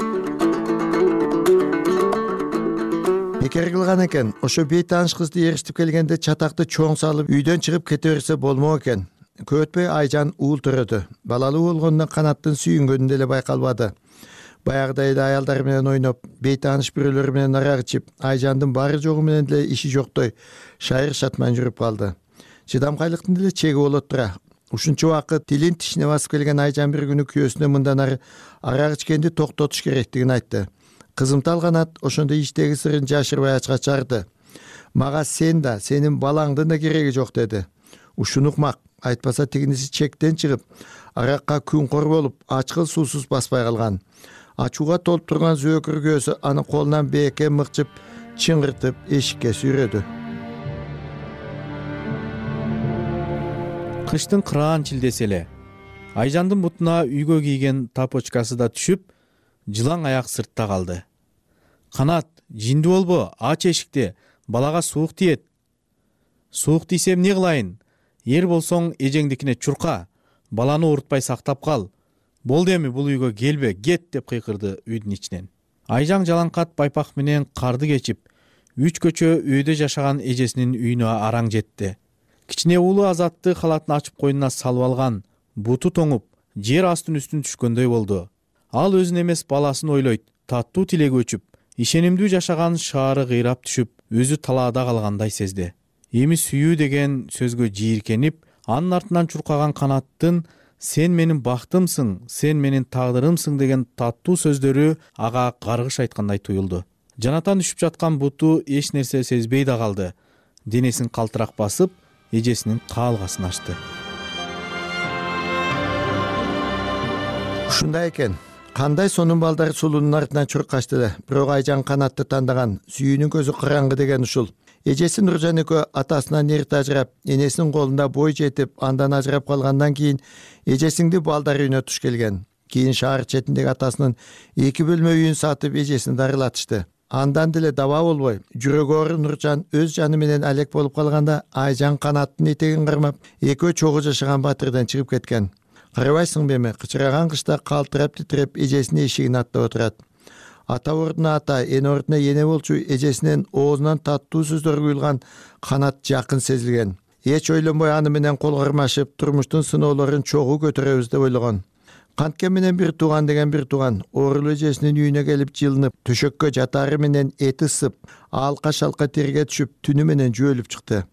Бекер кылган экен. Ошо бейтааныш кызды ээрчитип келгенде чатакты чоң салып үйдөн чыгып кете берсе болмок экен. Көп өтпөй Айжан уул төрөдү. Балалуу болгондон Канаттын сүйүнгөнү деле байкалбады. Баягыдай эле аялдар менен ойноп, бейтааныш бирөөлөр менен арак ичип, Айжандын баары жогу менен деле иши жоктой шайыр шатман жүрүп калды. Чыдамкайлыктын деле чеги болот тура. Ушунча убакыт тилин тишине басып келген Айжан бир күнү күйөөсүнө мындан ары арак ичкенди токтотуш керектигин айтты. Кызымтал Канат ошондой иштеги сырын жашырбай ачка чыгарды. Мага сен да, сенин балаңдын да кереги жок деди. Ушуну укмак, айтпаса тигиниси чектен чыгып, аракка күнкор болуп, ачкыл суусуз баспай калган. Ачууга толуп турган зөөкүр көөсү аны колунан бээкке мыкчып, чыңгыртып эшикке сүйрөдү. Кыштын кыраан чилдеси эле. Айжандын бутуна үйгө кийген тапочкасы да түшүп, жылаң аяк сыртта калды. Канат, жинди болбо, ач эшикти, балага суук тиет. Суук тийсем не кылайын? Эр болсоң эжеңдикине чурка, баланы оорутпай сактап кал. Болду эми бул үйгө келбе, кет деп кыйкырды үйдүн ичинен. Айжан жалаңкат байпак менен карды кечип, 3 көчө үйдө жашаган эжесинин үйүнө араң жетти. Кичине уулу Азатты халатын ачып койнуна салып алган, буту тоңуп, жер астын үстүн түшкөндөй болду. Ал өзүн эмес баласын ойлойт, таттуу тилеги өчүп, ишенимдүү жашаган шаары кыйрап түшүп, өзү талаада калгандай сезди. Эми сүйүү деген сөзгө жийиркенип, анын артынан чуркаган Канаттын "Сен менин бактымсың, сен менин тагдырымсың" деген таттуу сөздөрү ага каргыш айткандай туюлду. Жанатан түшүп жаткан буту эч нерсе сезбей да калды. Денесин калтырак басып, эжесинин каалгасын ачты. Ушундай экен. Кандай сонун балдар сулуунун артынан чуркашты эле. Бирок Айжан Канатты тандаган, сүйүүнүн көзү караңгы деген ушул. Эжеси Нуржан экөө атасынан эрте ажырап, энесинин колунда бой жетип, андан ажырап калгандан кийин эжесиңди балдар үйүнө туш келген. Кийин шаар четиндеги атасынын 2 бөлмө үйүн сатып эжесин дарылатышты. Андан деле даба болбой, жүрөгү оору Нуржан өз жаны менен алек болуп калганда, Айжан Канаттын этегин кармап, экөө чогуу жашаган батырдан чыгып кеткен. Карабайсыңбы эми, кычыраган кышта калтырап титиреп эжесинин эшигин аттап отурат. Ата ордуна ата, эне ордуна эне болчу эжесинен оозунан таттуу сөздөр куюлган Канат жакын сезилген. Эч ойлонбой аны менен кол кармашып, турмуштун сыноолорун чогуу көтөрөбүз деп ойлогон. Канткен менен бир тууган деген бир тууган, оорулуу эжесинин үйүнө келип жылынып, төшөккө жатаары менен эти ысып, алка шалка терге түшүп, түнү менен жөөлүп чыкты.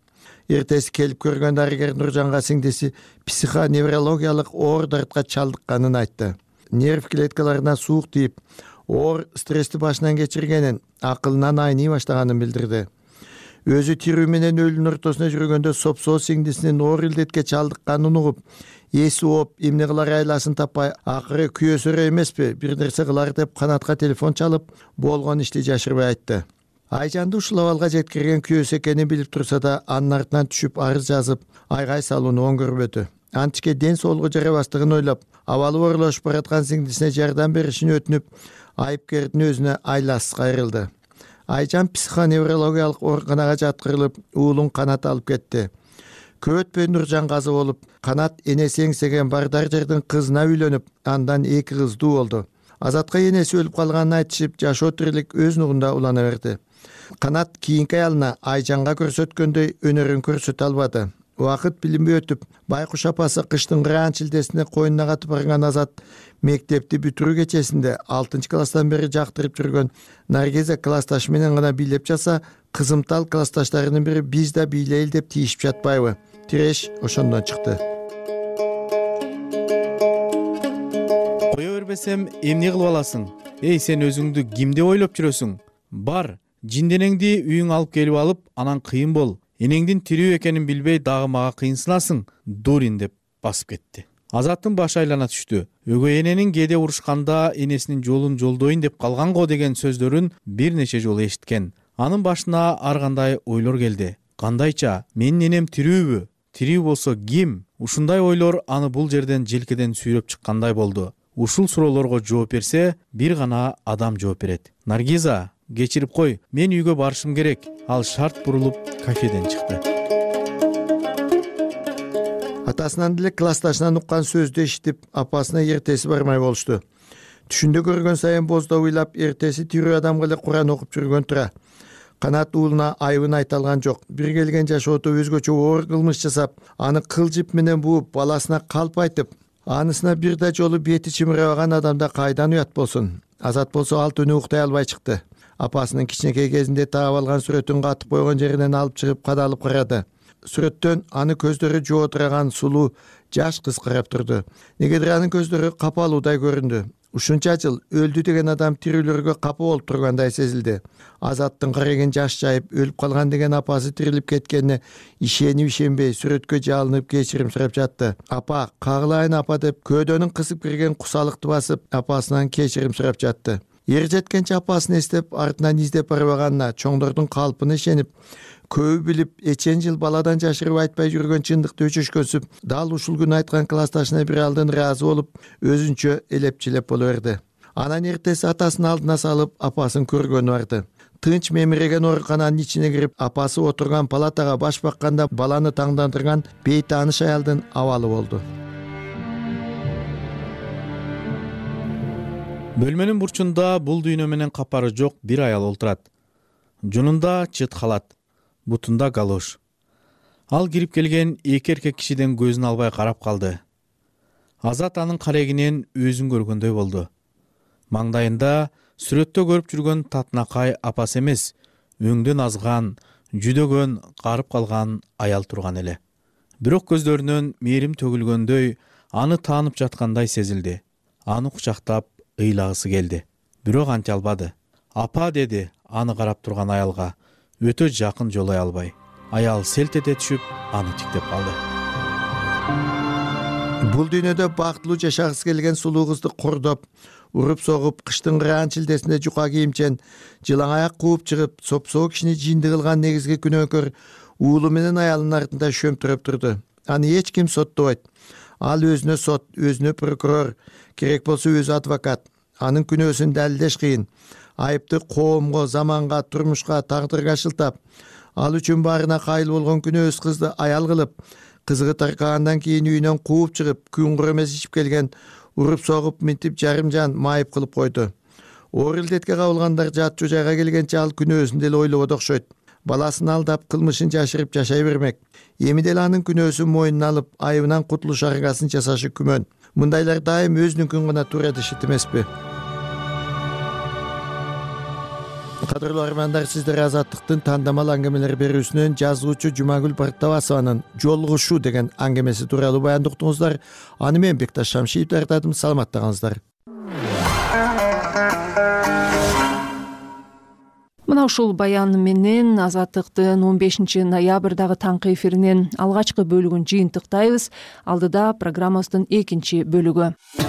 эртеси келип көргөн дарыгер Нуржанга сиңдиси психоневрологиялык оор дартка чалдыкканын айтты. Нерв клеткаларына суук тийип, оор стрессти башынан кечиргенин, акылынан айный баштаганын билдирди. Өзү тирүү менен өлүүнүн ортосуна жүргөндө сопсоо сиңдисинин оор илдетке чалдыкканын угуп, эси ооп, эмне кылар айласын таппай, акыры күйөөсөрө эмеспи, бир нерсе кылар деп канатка телефон чалып, болгон ишти жашырбай айтты. Айжанды ушул абалга жеткирген күйөөсү экенин билип турса да, анын артынан түшүп арыз жазып, айгай салууну оңгөрбөдү. Античке ден соолугу жарабастыгын ойлоп, абалы оорулашып бараткан сиңдисине жардам беришин өтүнүп, айыпкердин өзүнө айласыз кайрылды. Айжан психоневрологиялык ооруканага жаткырылып, уулун Канат алып кетти. Көп өтпөй Нуржан каза болуп, Канат энеси эңсеген Бардар жердин кызына үйлөнүп, андан 2 кыз дуу болду. Азатка энеси өлүп калганын айтышып, жашоо тирилик өз нугунда улана берди. Канат кийинки аялына Айжанга көрсөткөндөй өнөрүн көрсөтө албады. Убакыт билинбей өтүп, Байкуш апасы кыштын кыраан шилдесине койнуна катып барган Азат мектепти бүтүрүү кечесинде 6 класстан бери жактырып жүргөн Наргиза классташ менен гана бийлеп жатса, кызымтал классташтарынын бири биз да бийлейли деп тийишип жатпайбы? Тиреш ошондон чыкты. Кое бербесем эмне кылып аласың? Эй, сен өзүңдү кимде ойлоп жүрөсүң? Бар, жинденеңди үйүң алып келип алып, анан кыйын бол. Энеңдин тирүү экенин билбей дагы мага кыйынсынасың, дурин деп басып кетти. Азаттын башы айлана түштү. Өгөй эненин кээде урушканда энесинин жолун жолдойн деп калган го деген сөздөрүн бир нече жолу эшиткен. Анын башына ар кандай ойлор келди. Кандайча, менин энем тирүүбү? Тирүү болсо ким? Ушундай ойлор аны бул жерден желкеден сүйрөп чыккандай болду. Ушул суроолорго жооп берсе, бир гана адам жооп берет. Наргиза, кечирип кой, мен үйгө барышым керек. Ал шарт бурулуп кафеден чыкты. Атасынан деле классташынан уккан сөздү эшитип, апасына эртеси бармай болушту. Түшүндө көргөн сайын боздо уйлап, эртеси тирүү адамга эле Куран окуп жүргөн тура. Канат уулуна айыбын айта алган жок. Бир келген жашоодо өзгөчө оор кылмыш жасап, аны кылжып менен бууп, баласына калп айтып, анысына бир да жолу бети чымырабаган адамда кайдан уят болсун? Азат болсо ал түнү уктай албай чыкты. Апасынын кичинекей кезинде таап алган сүрөтүн катып койгон жеринен алып чыгып кадалып карады. Сүрөттөн аны көздөрү жоотураган сулуу жаш кыз карап турду. Негедир анын көздөрү капалуудай көрүндү. Ушунча жыл өлдү деген адам тирүүлөргө капа болуп тургандай сезилди. Азаттын кареген жаш жайып өлүп калган деген апасы тирилип кеткенине ишенип ишенбей сүрөткө жалынып кечирим сурап жатты. Апа, кагылайын апа деп көөдөнүн кысып кирген кусалыкты басып, апасынан кечирим сурап жатты. Ер жеткенче апасын эстеп, артынан издеп барбаганына, чоңдордун калпына ишенип, көбү билип, эчен жыл баладан жашырып айтпай жүргөн чындыкты өчөшкөнсүп, дал ушул күнү айткан классташына бир алдын ыраазы болуп, өзүнчө элеп-челеп боло берди. Анан эртеси атасын алдына салып, апасын көргөнү барды. Тынч мемиреген оорукананын ичине кирип, апасы отурган палатага баш бакканда баланы таңдандырган бейтааныш аялдын абалы болду. Бөлмөнүн бурчунда бул дүйнө менен капары жок бир аял олтурат. Жунунда чыт халат, бутунда галош. Ал кирип келген эки эркек кишиден көзүн албай карап калды. Азат анын карегинен өзүн көргөндөй болду. Маңдайында сүрөттө көрүп жүргөн татынакай апасы эмес, өңдөн азган, жүдөгөн, карып калган аял турган эле. Бирок көздөрүнөн мээрим төгүлгөндөй, аны таанып жаткандай сезилди. Аны кучактап ыйлагысы келди. Бирок анча албады. Апа деди аны карап турган аялга, өтө жакын жолой албай. Аял селт эте түшүп, аны тиктеп калды. Бул дүйнөдө бактылуу жашагысы келген сулуу кызды кордоп, уруп согуп, кыштын кыраан шилдесинде жука кийимчен, жылаң аяк кууп чыгып, сопсоо кишини жинди кылган негизги күнөөкөр уулу менен аялынын артында шөмтүрөп турду. Аны эч ким соттобойт. Ал өзүнө сот, өзүнө прокурор, керек болсо өзү адвокат. Анын күнөөсүн далилдеш кыйын. Айыпты коомго, заманга, турмушка, тагдырга шылтап, ал үчүн баарына кайыл болгон күнөөсүз кызды аял кылып, кызыгы таркагандан кийин үйүнөн кууп чыгып, күн кур эмес ичип келген, уруп согуп, минтип жарым жан майып кылып койду. Оор илдетке кабылгандар жатчу жайга келгенче ал күнөөсүн деле ойлобод окшойт. Баласын алдап, кылмышын жашырып жашай бермек. Эми деле анын күнөөсүн мойнуна алып, айыбынан кутулуш аргасын жасашы күмөн. Мындайлар дайым өзүнүнкүн гана туура дешет эмеспи? Кадырлуу армандар, сиздер Азаттыктын тандамал аңгемелер берүүсүнөн жазуучу Жумагүл Бартабасованын «Жолугушуу» деген аңгемеси тууралуу баяндоо уктуңуздар. Аны мен Бекташ Шамшиев тартадым. Саламаттагаңыздар. Мына ушул баян менен Азаттыктын 15 ноябрдагы таңкы эфиринин алгачкы бөлүгүн жыйынтыктайбыз. Алдыда программабыздын экинчи бөлүгү.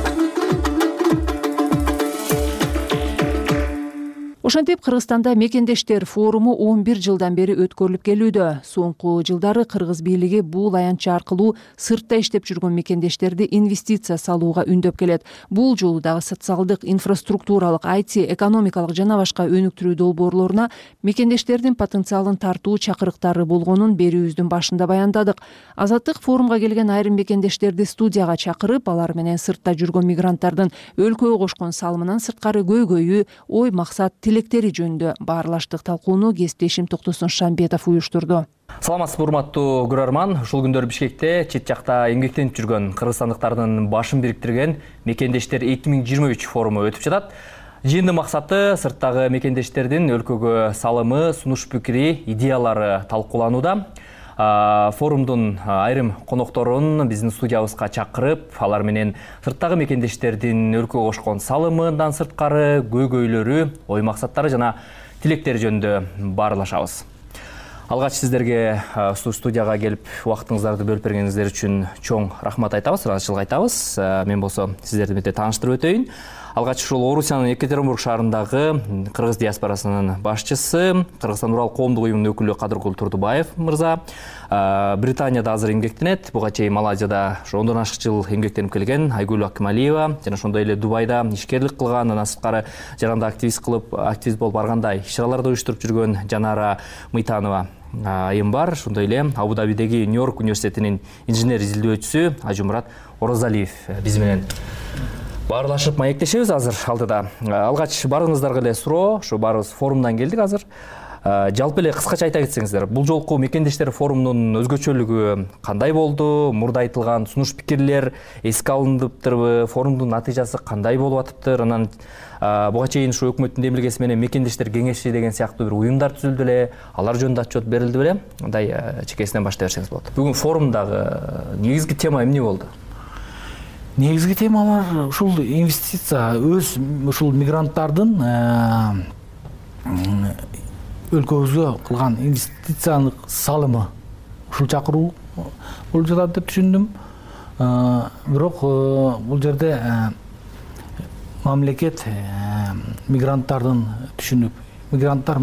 Ошентип, Кыргызстанда мекендештер форуму 11 жылдан бери өткөрүлүп келүүдө. Соңку жылдары кыргыз бийлиги бул аянтча аркылуу сыртта иштеп жүргөн мекендештерди инвестиция салууга үндөп келет. Бул жолу дагы социалдык, инфраструктуралык, IT, экономикалык жана башка өнүктүрүү долбоорлоруна мекендештердин потенциалын тартуу чакырыктары болгонун берүүбүздүн башында баяндадык. Азаттык форумга келген айрым мекендештерди студияга чакырып, алар менен сыртта жүргөн мигранттардын өлкөгө кошкон салымынан сырткары көйгөйү, ой максат, тилектери жөнүндө баарлаштык талкууну кесиптешим Токтосун Шамбетов уюштурду. Саламатсызбы, урматтуу көрөрман. Ушул күндөр Бишкекте чет жакта эмгектенип жүргөн кыргызстандыктардын башын бириктирген Мекендештер 2023 форуму өтүп жатат. Жыйындын максаты сырттагы мекендештердин өлкөгө салымы, сунуш пикири, идеялары талкууланууда. Форумдун айрым конокторун биздин студиябызга чакырып, алар менен сырттагы мекендештердин өлкөгө кошкон салымынан сырткары көйгөйлөрү, ой максаттары жана тилектери жөнүндө баарлашабыз. Алгач сиздерге студияга келип убактыңыздарды бөлүп бергениңиздер үчүн чоң рахмат айтабыз, ыраазычылык айтабыз. Мен болсо сиздерди мынтип тааныштырып өтөйүн. Алгач ушул Орусиянын Екатеринбург шаарындагы кыргыз диаспорасынын башчысы, Кыргызстан Урал коомдук уюмунун өкүлү Кадыргул Турдубаев мырза, Британияда азыр эмгектенет, буга чейин Малайзияда 10 ашык жыл эмгектенип келген Айгүл Акималиева, жана ошондой эле Дубайда ишкерлик кылган, андан сырткары жаранда активист болуп баргандай иш-чараларды уюштуруп жүргөн Жанара Мыйтанова айым бар. Ошондой эле Абу-Дабидеги Нью-Йорк университетинин инженер изилдөөчүсү Ажумурат Оразалиев биз менен баарлашып маектешебиз азыр алдыда. Алгач барыңыздарга эле суроо, ушу баарыбыз форумдан келдик азыр. Жалпы эле кыскача айта кетсеңиздер, бул жолку мекендештер форумунун өзгөчөлүгү кандай болду? Мурда айтылган сунуш пикирлер эске алыныптырбы? Форумдун натыйжасы кандай болуп атыптыр? Анан буга чейин ушу өкмөттүн демилгеси менен мекендештер кеңеши деген сыяктуу бир уюмдар түзүлдү эле, алар жөнүндө отчет берилди беле? Мындай чекесинен баштай берсеңиз болот. Бүгүн форумдагы негизги тема эмне болду? Негизги темалар ушул инвестиция, ушул мигранттардын өлкөбүзгө кылган инвестициялык салымы ушул чакыруу болуп жатат деп түшүндүм. Бирок бул жерде мамлекет мигранттардын түшүнүп, мигранттар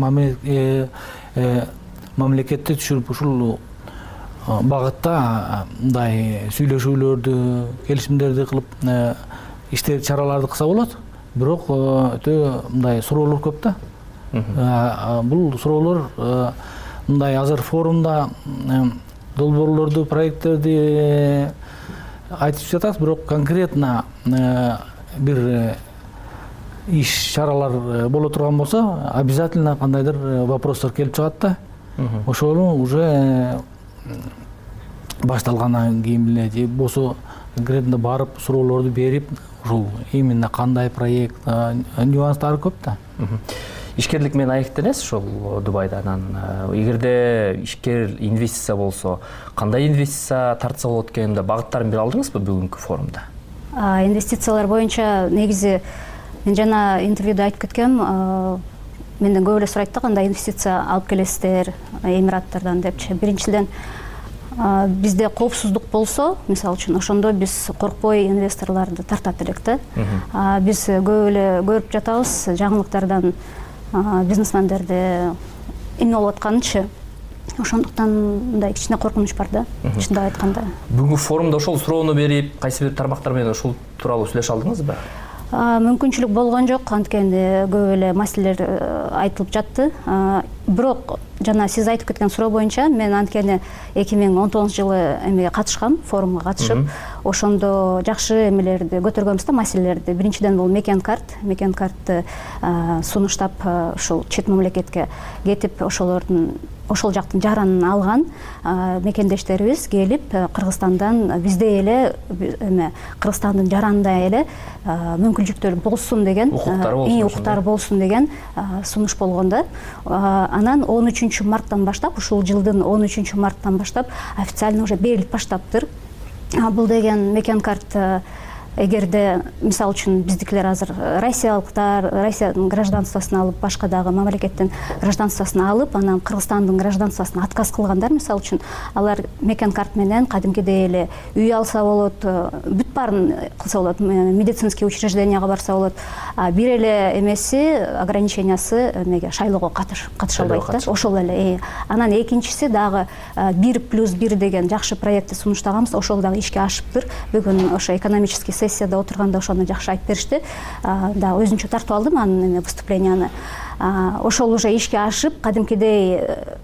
мамлекетти түшүнүп ушул багытта мындай сүйлөшүүлөрдү, келишимдерди кылып чараларды кылса болот. Бирок өтө мындай суроолор көп да. Бул суроолор мындай азыр форумда долбоорлорду, проекттерди айтып жатат, бирок конкретно бир иш-чаралар боло турган болсо, обязательно кандайдыр вопростор келип чыгат да. Ошону уже башталгандан кийин эле же болсо конкретно барып суроолорду берип, ушул именно кандай проект, нюанстары көп да. Ишкерлик менен аектенесиз ошол Дубайда. Анан эгерде ишкер инвестиция болсо, кандай инвестиция тартса болот экенин багыттарын бере алдыңызбы бүгүнкү форумда? Инвестициялар боюнча негизи мен жана интервьюда айтып кеткем, менден көп эле сурайт да, кандай инвестиция алып келесиздер Эмираттардан депчи. Биринчиден бизде коопсуздук болсо, мисалы үчүн, ошондо биз коркпой инвесторлорду тартат элек да. Биз көп эле көрүп жатабыз, жаңылыктардан бизнесмендерди эмне болуп атканынчы. Ошондуктан мындай кичине коркунуч бар да, чындап айтканда. Бүгүнкү форумда ошол суроону берип, кайсы бир тармактар менен ушул тууралуу сүйлөшө алдыңызбы? Мүмкүнчүлүк болгон жок, анткени көп эле маселелер айтылып жатты. бирок жана сиз айтып кеткен суроо боюнча мен анткени 2019-жылы эмеге катышкам, форумга катышып, ошондо жакшы эмелерди көтөргөнбүз да, маселелерди. Биринчиден бул мекен картты сунуштап ушул чет мамлекетке кетип ошол жактын жаранын алган мекендештерибиз келип Кыргызстандан бизде эле Кыргызстандын жаранында эле мүмкүнчүлүктөр болсун деген, укуктары болсун деген сунуш болгон да. Анан 13 марттан баштап, ушул жылдын 13 марттан баштап официально уже берилип баштаптыр. Бул деген мекен карт эгерде мисалы үчүн биздикилер азыр Россиянын гражданствосын алып, башка дагы мамлекеттин гражданствосын алып, анан Кыргызстандын гражданствосын отказ кылгандар, мисалы үчүн алар мекен карт менен кадимкидей эле үй алса болот, бүт баарын кылса болот, медицинский учрежденияга барса болот. Бир эле эмеси ограничениясы эмеге шайлоого катыша албайт да, ошол эле. Анан экинчиси дагы 1+1 деген жакшы проектти сунуштаганбыз, ошол дагы ишке ашыптыр. Бүгүн ошо экономический сессияда отурганда ошону жакшы айтып беришти. Да, өзүнчө тартып алдым анын выступленияны. Ошол уже ишке ашып, кадимкидей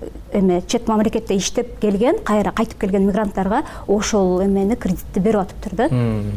чет мамлекетте иштеп келген, кайра кайтып келген мигранттарга ошол эмени кредитти берип атыптыр да.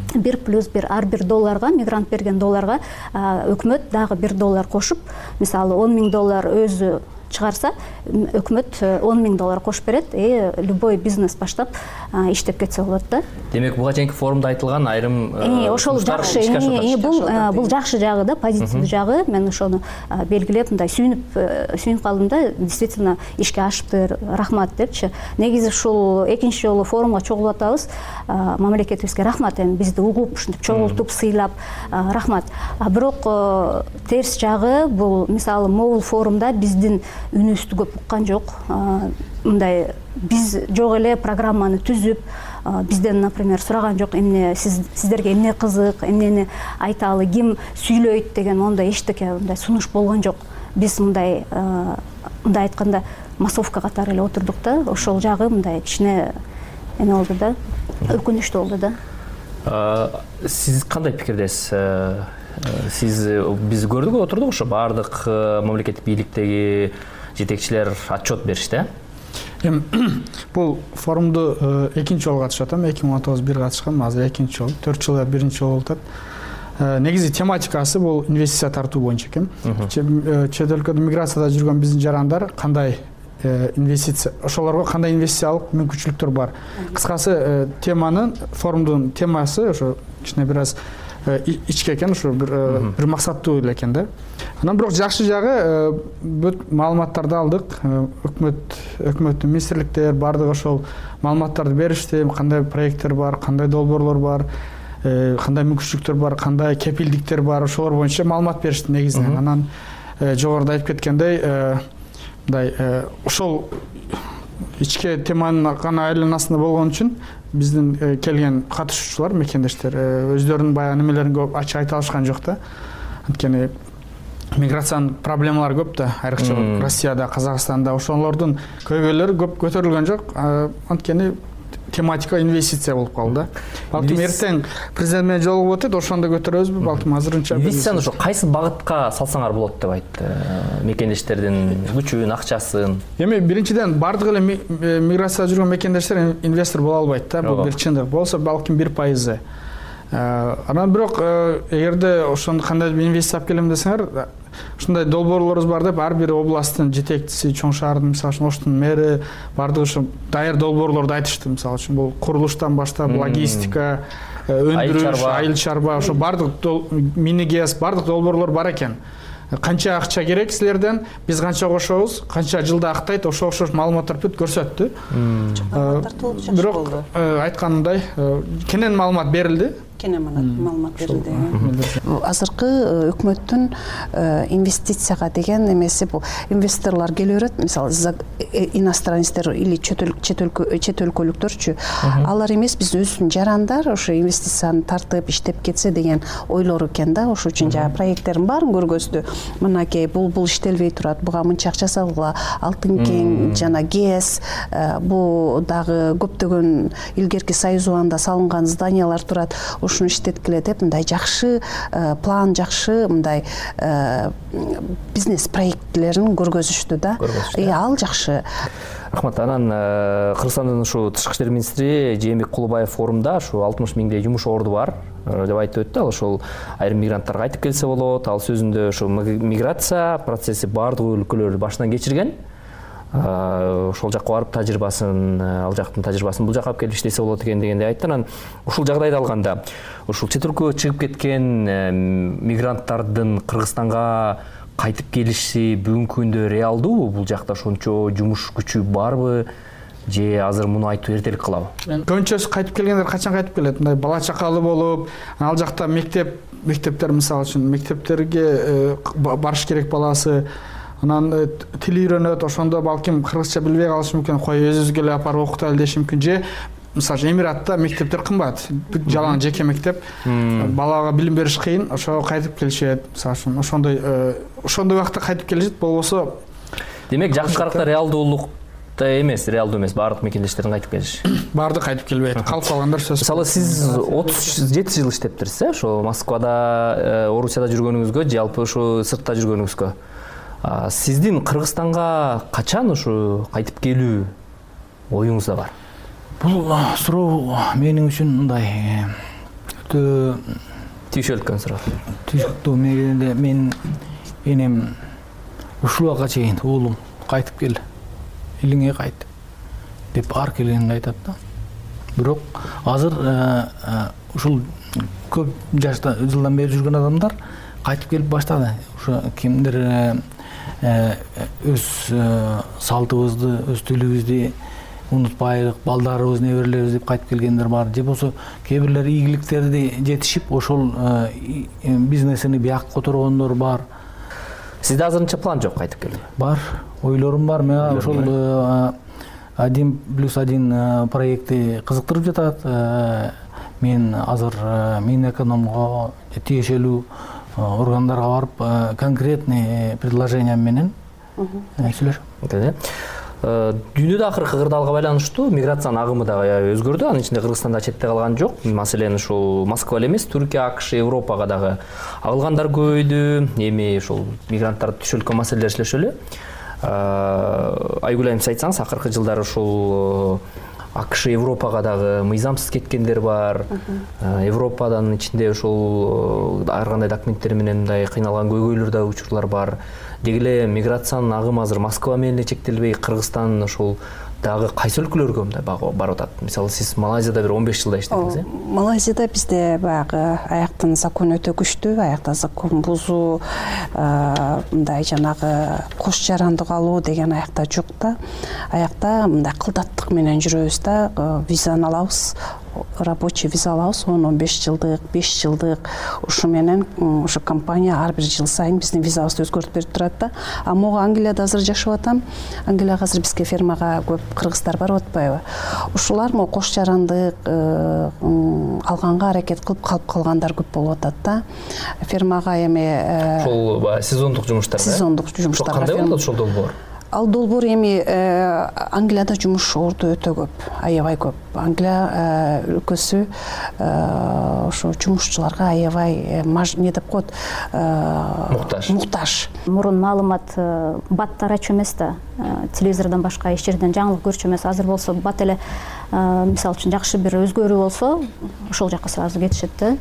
1+1 ар бир долларга, мигрант берген долларга өкмөт дагы $1 кошуп, мисалы $10,000 өзү чыгарса, өкмөт $10,000 кошуп берет, любой бизнес баштап иштеп кетсе болот да. Демек, буга чейинки форумда айтылган айрым ошол жакшы, бул жакшы жагы да, позитивдүү жагы. Мен ошону белгилеп, мындай сүйүнүп калдым да, действительно ишке ашыптыр, рахмат депчи. Негизи ушул экинчи жолу форумга чогулуп атабыз. Мамлекетибизге рахмат, бизди угуп, ушинтип чогултуп, сыйлап, рахмат. Бирок терс жагы бул, мисалы, могул форумда биздин үнүбүздү көп уккан жок. Мындай биз жок эле программаны түзүп, бизден, например, сураган жок, эмне сиздерге эмне кызык, эмнени айталы, ким сүйлөйт деген ондай эчтеке мындай сунуш болгон жок. Биз мындай айтканда массовка катары эле отурдук да, ошол жагы мындай кичине эме болду да, өкүнүчтүү болду да. Сиз кандай пикирдесиз? Сиз биз көрдүк, отурдук, ошо баардык мамлекеттик бийликтеги жетекчилер отчет беришти. Бул форумду экинчи жолу катышып атам, 2019 бир катышкам, азыр экинчи жолу, 4 жылда биринчи жолу болуп атат. Негизи тематикасы бул инвестиция тартуу боюнча экен. Чет өлкөдө миграцияда жүргөн биздин жарандар кандай инвестиция, ошолорго кандай инвестициялык мүмкүнчүлүктөр бар. Кыскасы форумдун темасы ошо кичине бир аз ичке экен, ошо бир максаттуу эле экен да. Анан бирок жакшы жагы бүт маалыматтарды алдык. Өкмөттүн министрликтер бардыгы ошол маалыматтарды беришти, кандай проекттер бар, кандай долбоорлор бар, кандай мүмкүнчүлүктөр бар, кандай кепилдиктер бар, ошолор боюнча маалымат беришти негизинен. Анан жогоруда айтып кеткендей, мындай ошол ичке теманын гана айланасында болгон үчүн биздин келген катышуучулар, мекендештер өздөрүнүн баягы немелерин көп ачык айта алышкан жок да. Анткени миграциянын проблемалары көп да, айрыкча Россияда, Казакстанда, ошолордун көйгөйлөрү көп көтөрүлгөн жок. Анткени тематика инвестиция болуп калды да. Балким эртең президент менен жолугуп өтөт, ошондо көтөрөбүзбү, балким азырынча. Инвестицияны ошо кайсы багытка салсаңар болот деп айтты мекендештердин күчүн, акчасын? Эми биринчиден бардык эле миграцияда жүргөн мекендештер инвестор боло албайт да. Бул бир чындык. Болсо балким 1%. Анан бирок эгерде ошону кандайдыр бир инвестиция алып келем десеңер, ушундай долбоорлорубуз бар деп, ар бир областтын жетекчиси, чоң шаардын, мисалы үчүн Оштун мэри бардыгы ушу даяр долбоорлорду айтышты. Мисалы үчүн бул курулуштан баштап логистика, өндүрүш, айыл чарба, ошо бардык мини-ГЭС, бардык долбоорлор бар экен. Канча акча керек силерден, биз канча кошобуз, канча жылда актайт, ошо маалыматтар бүт көрсөттү. Бирок айтканымдай, кенен маалымат берилди. Маалымат берилди. Азыркы өкмөттүн инвестицияга деген эмеси бул инвесторлор келе берет, мисалы иностранецтер или чет өлкөлүктөрчү, алар эмес, биз өзүбүздүн жарандар ошо инвестицияны тартып иштеп кетсе деген ойлор экен да. Ошол үчүн жана проекттердин баарын көргөздү. Мынакей бул иштелбей турат, буга мынча акча салгыла, Алтын кең жана ГЭС, бул дагы көптөгөн илгерки Союз убагында салынган зданиялар турат. ушуну иштеткиле деп мындай жакшы план, жакшы мындай бизнес проектлерин көргөзүштү да. Ал жакшы. Рахмат. Анан Кыргызстандын ушу тышкы иштер министри Жээнбек Кулубаев форумда ушу 60 миңдей жумуш орду бар деп айтып өттү. Ал ошол айрым мигранттар кайтып келсе болот. Ал сөзүндө ушу миграция процесси баардык өлкөлөр башынан кечирген. Ошол жакка барып тажрыйбасын, ал жактын тажрыйбасын бул жакка алып келип иштесе болот экен дегенди айтты. Анан ушул жагдайда алганда ушул чет өлкөгө чыгып кеткен мигранттардын Кыргызстанга кайтып келиши бүгүнкү күндө реалдуубу? Бул жакта ошончо жумуш күчү барбы же азыр муну айтуу эртелик кылабы? Көбүнчөсү кайтып келгендер качан кайтып келет? Мындай бала чакалы болуп, ал жакта мектептер мисалы үчүн мектептерге барыш керек баласы. Анан тил үйрөнөт, ошондо балким кыргызча билбей калышы мүмкүн, кой өзүбүзгө эле апарып окутайлы деши мүмкүн. Же мисалы Эмиратта мектептер кымбат, жалаң жеке мектеп, балага билим бериш кыйын, ошого кайтып келишет. Мисалы үчүн ошондой убакта кайтып келишет, болбосо демек жакшы каракта реалдуулукта эмес, баардык мекендештердин кайтып келиши. Баардык кайтып келбейт, калып калгандар сөзсүз. Мисалы сиз 37 жыл иштептирсиз, ошо Москвада, Орусияда жүргөнүңүзгө, жалпы ушу сыртта жүргөнүңүзгө. Сиздин Кыргызстанга качан ушу кайтып келүү оюңузда бар? Бул суроо менин үчүн мындай өтө түйшөлткөн суроо. Түйшөлтүү мегенде мен энем ушул убакка чейин уулум кайтып кел, элиңе кайт деп ар келгенде айтат да. Бирок азыр ушул көп жашта жылдан бери жүргөн адамдар кайтып келип баштады. Ушу кимдир өз салтыбызды, өз тилибизди унутпайлык, балдарыбыз, неберелерибиз деп кайтып келгендер бар. Же болсо кээ бирлер ийгиликтерди жетишип, ошол бизнесини бияк которгондор бар. Сизде азырынча план жок кайтып келүү? Бар, ойлорум бар. Мага ошол 1+1 проекти кызыктырып жатат. Мен азыр Минэкономго тиешелүү органдарга барып конкретный предложение менен сүйлөшөм. Дүйнөдө акыркы кырдаалга байланыштуу миграциянын агымы дагы өзгөрдү. Анын ичинде Кыргызстанда четте калган жок. Маселен, ушул Москва эле эмес, Түркия, АКШ, Европага дагы агылгандар көбөйдү. Эми ушул мигранттарды түшөлкөн маселелер иштешеле. Айгүл айым, сиз айтсаңыз, акыркы жылдары ушул АКШ, Европага дагы мыйзамсыз кеткендер бар. Европадан ичинде ушул ар кандай документтер менен мындай кыйналган көйгөйлөр да учурлар бар. Деги эле миграциянын агымы азыр Москва менен эле чектелбей, Кыргызстан ушул дагы кайсы өлкөлөргө мындай барып атат? Мисалы, сиз Малайзияда бир 15 жылда иштедиңиз, э? Малайзияда бизде баягы аяктын закон өтө күчтүү, аякта закон бузуу, мындай жанагы кош жарандык алуу деген аякта жок да. Аякта мындай кылдаттык менен жүрөбүз да, визаны алабыз, рабочий виза алабыз, 10-15 жылдык, 5 жылдык. Ушу менен ушу компания ар бир жыл сайын биздин визабызды өзгөртүп берип турат да. А могу Англияда азыр жашап атам. Англияга азыр бизге фермага көп кыргыздар барып атпайбы? Ушулар мо кош жарандык алганга аракет кылып калып калгандар көп болуп атат да. Фермага эми ошол сезондук жумуштар. Сезондук жумуштар. Кандай болот ошол долбоор? Ал долбоор эми Англияда жумуш орду өтө көп, аябай көп. Англия өлкөсү ошо жумушчуларга аябай эмне деп коет, муктаж. Мурун маалымат бат тарачу эмес да, телевизордон башка эч жерден жаңылык көрчү эмес. Азыр болсо бат эле мисалы үчүн жакшы бир өзгөрүү болсо, ошол жакка сразу кетишет да.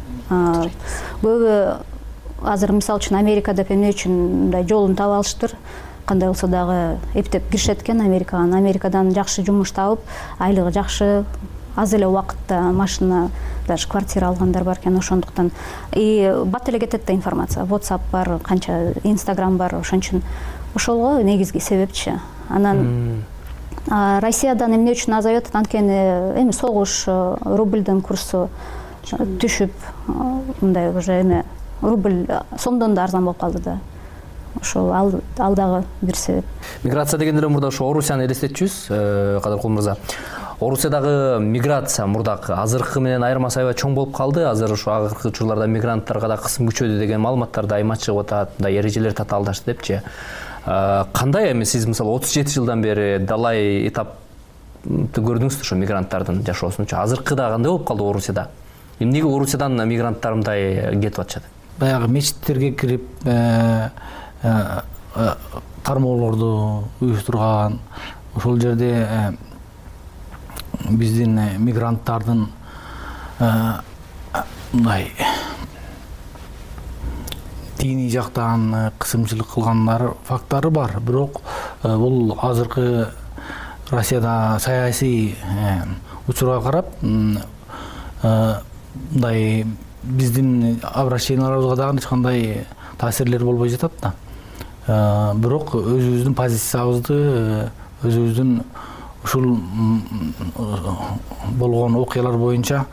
Көбү азыр мисалы үчүн Америка деп эмне үчүн мындай жолун таап алыштыр? Кандай болсо дагы эптеп киришет экен Америкага. Америкадан жакшы жумуш табып, айлыгы жакшы, аз эле убакытта машина, даже квартира алгандар бар экен. Ошондуктан бат эле кетет да информация. WhatsApp бар, канча Instagram бар, ошон үчүн ошолго негизги себепчи. Анан Россиядан эмне үчүн азайып атат? Анткени эми согуш, рубльдин курсу түшүп, мындай уже эме рубль сомдон да арзан болуп калды да. Ошол ал дагы бир себеп. Миграция дегенде эле мурда ошо Орусияны элестетчүбүз, Кадыркул мырза. Орусиядагы миграция мурдакы азыркы менен айырмасы аябай чоң болуп калды. Азыр ошо акыркы учурларда мигранттарга да кысым күчөдү деген маалыматтар дайыма чыгып атат. Мындай эрежелер татаалдашты депчи. Кандай эми сиз мисалы 37 жылдан бери далай этапты көрдүңүз ошо мигранттардын жашоосунчу? Азыркыда кандай болуп калды Орусияда? Эмнеге Орусиядан мигранттар мындай кетип атышат? Баягы мечиттерге кирип кармоолорду уюштурган, ошол жерде биздин мигранттардын мындай диний жактан кысымчылык кылгандар факттары бар. Бирок бул азыркы Россияда саясий учурга карап мындай биздин обращенияларыбызга дагы эч кандай таасирлер болбой жатат да. Бирок өзүбүздүн позициябызды, өзүбүздүн ушул болгон окуялар боюнча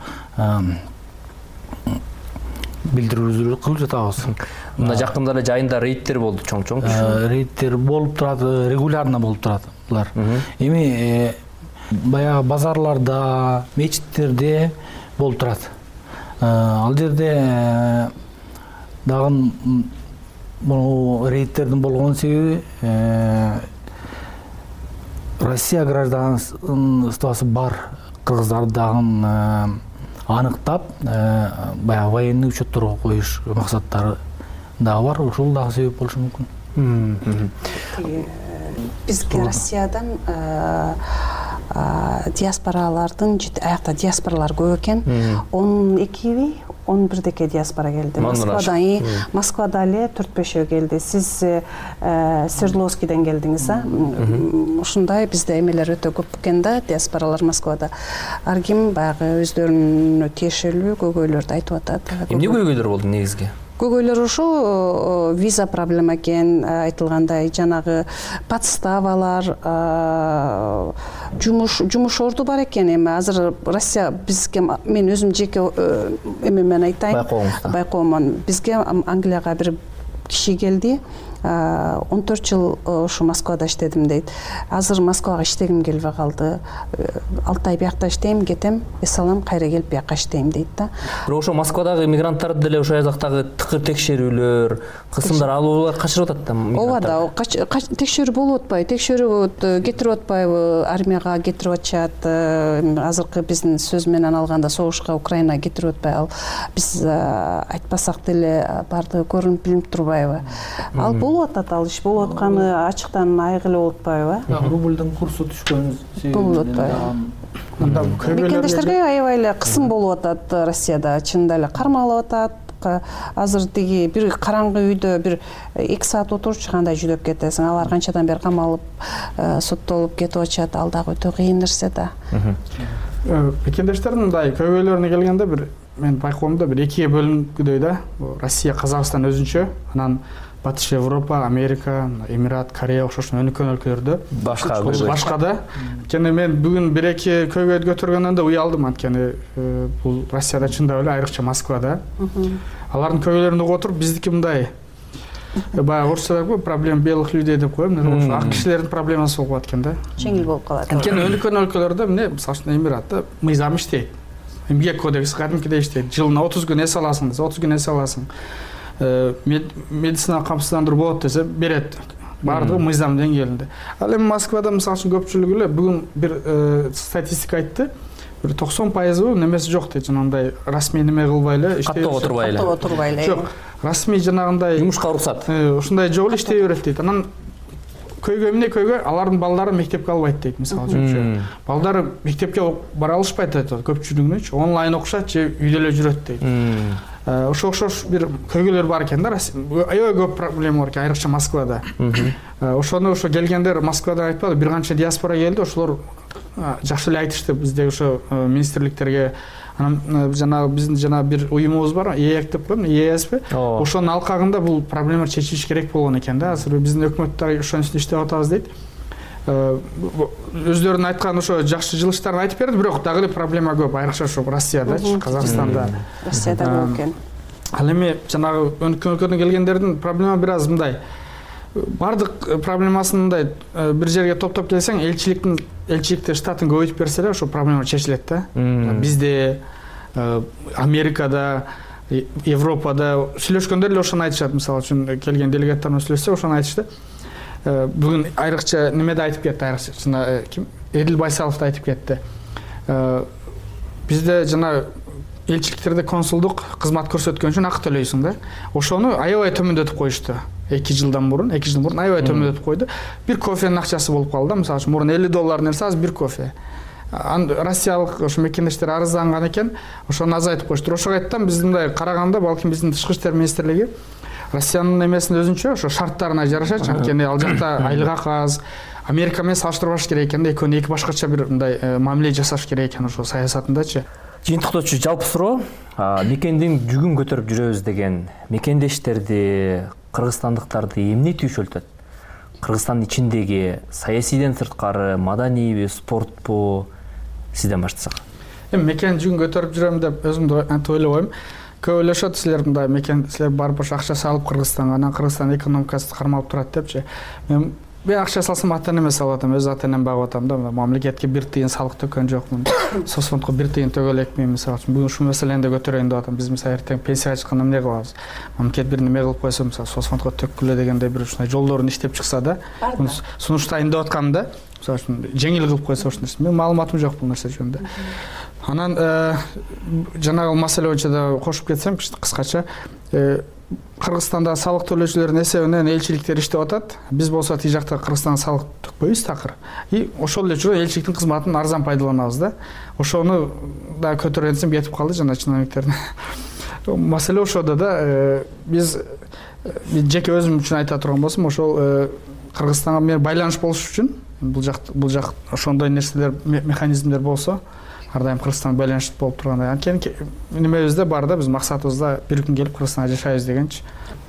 билдирүүбүздү кылып жатабыз. Мына жакында эле жайында рейдтер болду, чоң-чоң. Рейдтер болуп турат, регулярно болуп турат булар. Эми баягы базарларда, мечиттерде болуп турат. Ал жерде дагы бул рейдтердин болгон себеби Россия гражданствосы бар кыргыздарды дагы аныктап, баягы военный учетторго коюш максаттары дагы бар. Ошол дагы себеп болушу мүмкүн. Бизге Россиядан диаспоралардын аякта диаспоралар көп экен. 12 11 диаспора келди. Москвада эле 4-5 келди. Сиз Свердловскийден келдиңиз, ушундай бизде эмелер өтө көп экен да, диаспоралар Москвада. Ар ким баягы өздөрүнө тиешелүү көйгөйлөрдү айтып атат. Эмне көйгөйлөр болду негизги? Көйгөйлөр ушу виза проблема экен, айтылгандай, жанагы подставалар, жумуш орду бар экен. Эми азыр Россия бизге, мен өзүм жеке эмемен айтайын, байкоомон, бизге Англияга бир киши келди, 14 жыл ушу Москвада иштедим дейт. Азыр Москвага иштегим келбей калды. 6 ай биякта иштейм, кетем, эсалам, кайра келип бияка иштейм дейт да. Бирок ошо Москвадагы мигранттарды деле ошо жактагы тыкыр текшерүүлөр, кысымдар алуулар качырып атат да. Ооба да, текшерүү болуп атпайбы, текшерүү кетирип атпайбы, армияга кетирип атышат. Азыркы биздин сөз менен алганда согушка Украина кетирип атпай, ал биз айтпасак деле бардыгы көрүнүп билинип турбайбы. Ал болуп атат, ал иш болуп атканы ачыктан айгылы болуп атпайбы? Рубльдин курсу түшкөн болуп атпайбы? Мекендештерге аябай эле кысым болуп атат Россияда, чынында эле кармалып атат. Азыр тиги бир караңгы үйдө бир 2 саат отурчу кандай жүдөп кетесиң. Алар канчадан бери камалып, соттолуп кетип атышат, ал дагы өтө кыйын нерсе да. Мекендештердин мындай көйгөйлөрүнө келгенде бир мен байкоомдо бир экиге бөлүнгүдөй да. Россия, Казакстан өзүнчө, анан Батыш Европа, Америка, Эмират, Корея окшош өнүккөн өлкөлөрдө башка да. Анткени мен бүгүн бир-эки көйгөйдү көтөргөндөн да уялдым, анткени бул Россияда чындап эле, айрыкча Москвада. Алардын көйгөйлөрүн угуп отуруп, биздики мындай баягы орусчада проблема белых людей деп коем, ошо ак кишилердин проблемасы болуп аткан да. Жеңил болуп калат. Анткени өнүккөн өлкөлөрдө эмне, мисалы үчүн Эмиратта мыйзам иштейт. Эмгек кодекси кадимкидей иштейт. Жылына 30 күн эс аласың, 30 күн эс аласың. Медицина камсыздандыруу болот десе берет. Бардыгы мыйзам деңгээлинде. Ал эми Москвада мисалы үчүн көпчүлүгү эле бүгүн бир статистика айтты. Бир 90% немеси жок дейт, жанагындай расмий неме кылбай эле иштей берет. Каттап отурбай эле. Жок, расмий жанагындай жумушка уруксат. Ушундай жок эле иштей берет дейт. Анан көйгөй алардын балдары мектепке албайт дейт, мисалы үчүн. Балдары мектепке бара алышпайт дейт, көпчүлүгүнүчү онлайн окушат же үйдө эле жүрөт дейт. Ошо окшош бир көйгөйлөр бар экен да, аябай көп проблема бар экен, айрыкча Москвада. Ошону келгендер Москвадан айтпады, бир канча диаспора келди, ошолор жакшы эле айтышты бизде ошо министрликтерге. Анан жанагы биздин бир уюмубуз бар, ЕЭК деп коем, ЕСП. Ошонун алкагында бул проблема чечилиш керек болгон экен да. Азыр биздин өкмөттөр ошонун үстүнө иштеп атабыз дейт. Өздөрүнүн айткан ошо жакшы жылыштарын айтып берди, бирок дагы эле проблема көп, айрыкча ошо Россияда, Казакстанда. Россияда көп экен. Ал эми жанагы өнүккөн өлкөдөн келгендердин проблема бир аз мындай. Бардык проблемасын мындай бир жерге топтоп келсең, элчиликте штатын көбөйтүп берсе эле ошо проблема чечилет да. Бизде, Америкада, Европада сүйлөшкөндөр эле ошону айтышат. Мисалы үчүн келген делегаттар менен сүйлөшсө ошону айтышты. Бүгүн айрыкча немеде айтып кетти, айрыкча ким? Эдил Байсалов да айтып кетти. Бизде жана элчиликтерде консулдук кызмат көрсөткөн үчүн акы төлөйсүң да. Ошону аябай төмөндөтүп коюшту. 2 жыл мурун аябай төмөндөтүп койду. Бир кофенин акчасы болуп калды. Мисалы үчүн мурун $50 нерсе азыр бир кофе. Россиялык ошо мекендештер арызданган экен, ошону азайтып коюшту. Ошого айттым, биздин мындай караганда, балким биздин Тышкы иштер министрлиги Россиянын эмесин өзүнчө ошо шарттарына жараша, анткени ал жакта айлык акы аз, Америка менен салыштырбаш керек экен да, экөөнү эки башкача бир мындай мамиле жасаш керек экен ошо саясатындачы. Жыйынтыктоочу жалпы суроо, мекендин жүгүн көтөрүп жүрөбүз деген мекендештерди, кыргызстандыктарды эмне түйшөлтөт? Кыргызстандын ичиндеги саясийден сырткары, маданийби, спортпу, сизден баштасак. Мекен жүгүн көтөрүп жүрөм деп өзүмдү антип ойлобойм. Көп ойлошот, силер мындай мекен, силер барып ошо акча салып Кыргызстанга, анан Кыргызстан экономикасы кармалып турат депчи. Мен акча салсам ата-энеме салып атам, өз ата-энем багып атам да, мамлекетке бир тыйын салык төккөн жокмун. Соцфондко бир тыйын төгө элекмин, мисалы үчүн бүгүн ушул маселени да көтөрөйүн деп атам. Биз мисалы эртең пенсияга чыкканда эмне кылабыз? Мамлекет бир неме кылып койсо, мисалы соцфондко төккүлө дегендей бир ушундай жолдорун иштеп чыкса да, сунуштайын деп аткам да. Мисалы үчүн жеңил кылып койсо ушундай. Мен маалыматым жок бул нерсе жөнүндө. Анан жанагы маселе боюнча да кошуп кетсем, кыскача, Кыргызстанда салык төлөөчүлөрдүн эсебинен элчиликтер иштеп атат. Биз болсо тиги жакта Кыргызстанга салык төкпөйбүз такыр. И ошол эле жүрүп элчиликтин кызматын арзан пайдаланабыз да. Ошону да көтөргөнсем кетип калды жана чиновниктердин. Маселе ошодо да, биз жеке өзүм үчүн айта турган болсом, ошол Кыргызстанга мен байланыш болуш үчүн бул жак ошондой нерселер, механизмдер болсо, ар дайым Кыргызстан байланыш болуп тургандай. Анткени немебизде бар да, биз максатыбызда бир күн келип Кыргызстанга жашайбыз дегенчи.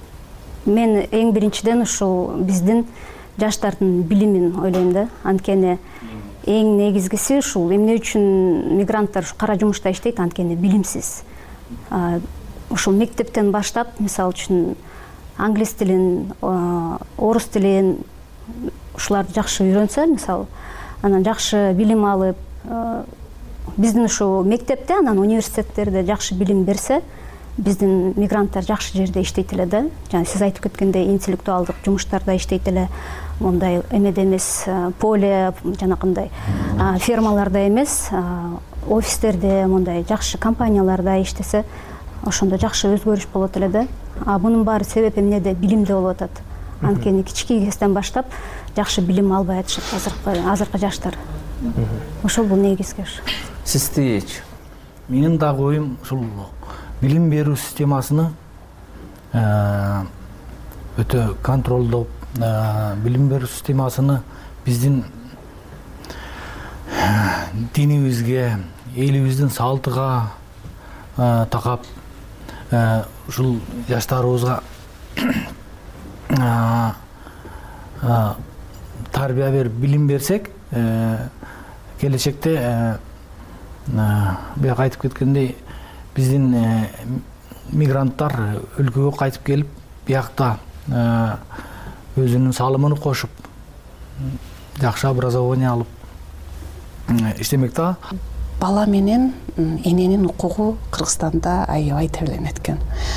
Мен эң биринчиден ушул биздин жаштардын билимин ойлойм да. Анткени эң негизгиси ушул эмне үчүн мигранттар кара жумушта иштейт, анткени билимсиз. Ушул мектептен баштап, мисалы үчүн англис тилин, орус тилин ушуларды жакшы үйрөнсө, мисалы, анан жакшы билим алып, биздин ушул мектепте, анан университеттерде жакшы билим берсе, биздин мигранттар жакшы жерде иштейт эле да. Жана сиз айтып кеткендей интеллектуалдык жумуштарда иштейт эле, мондай эмеде эмес, поле жанакындай фермаларда эмес, офистерде, мондай жакшы компанияларда иштесе, ошондо жакшы өзгөрүш болот эле да. Бунун баары себеп эмнеде? Билимде болуп атат. Анткени кички кезден баштап жакшы билим албай атышат азыркы жаштар. Ошол бул негизги. Сиздичи? Менин дагы оюм ушул билим берүү системасыны өтө контролдоп, билим берүү системасыны биздин динибизге, элибиздин салтыга такап, ушул жаштарыбызга тарбия берип билим берсек, келечекте бияк айтып кеткендей биздин мигранттар өлкөгө кайтып келип, биякта өзүнүн салымын кошуп, жакшы образование алып иштемек да. Бала менен эненин укугу Кыргызстанда аябай тебеленет экен.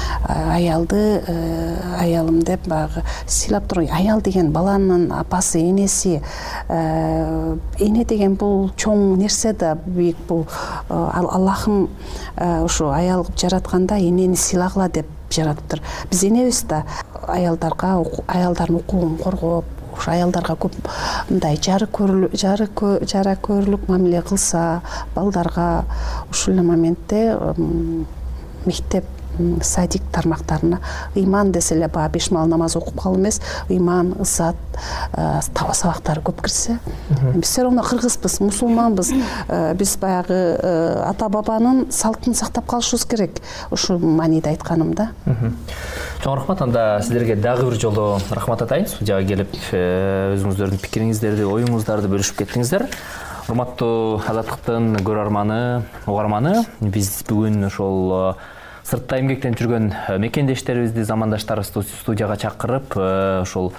Аялым деп багы сыйлап турган. Аял деген баланын апасы, энеси, эне деген бул чоң нерсе да, бийик бул. Аллахым ушу аял кылып жаратканда энени сыйлагыла деп жаратыптыр. Биз энебиз да аялдардын укугун коргоп, ушу аялдарга көп мындай жара көрүлүк мамиле кылса, балдарга ушул эле моментте мектеп, садик тармактарына ыйман десе эле баягы 5 маал намаз окуп калып эмес, ыйман, ызат сабактары көп кирсе. Биз все равно кыргызбыз, мусулманбыз. Биз баягы ата бабанын салтын сактап калышыбыз керек. Ушул мааниде айтканым да. Чоң рахмат. Анда сиздерге дагы бир жолу рахмат атайын. Студияга келип өзүңүздөрдүн пикириңиздерди, оюңуздарды бөлүшүп кеттиңиздер. Урматтуу Азаттыктын көрөрманы, угарманы, биз бүгүн ошол сыртта эмгектенип жүргөн мекендештерибизди, замандаштарыбызды студияга чакырып, ошол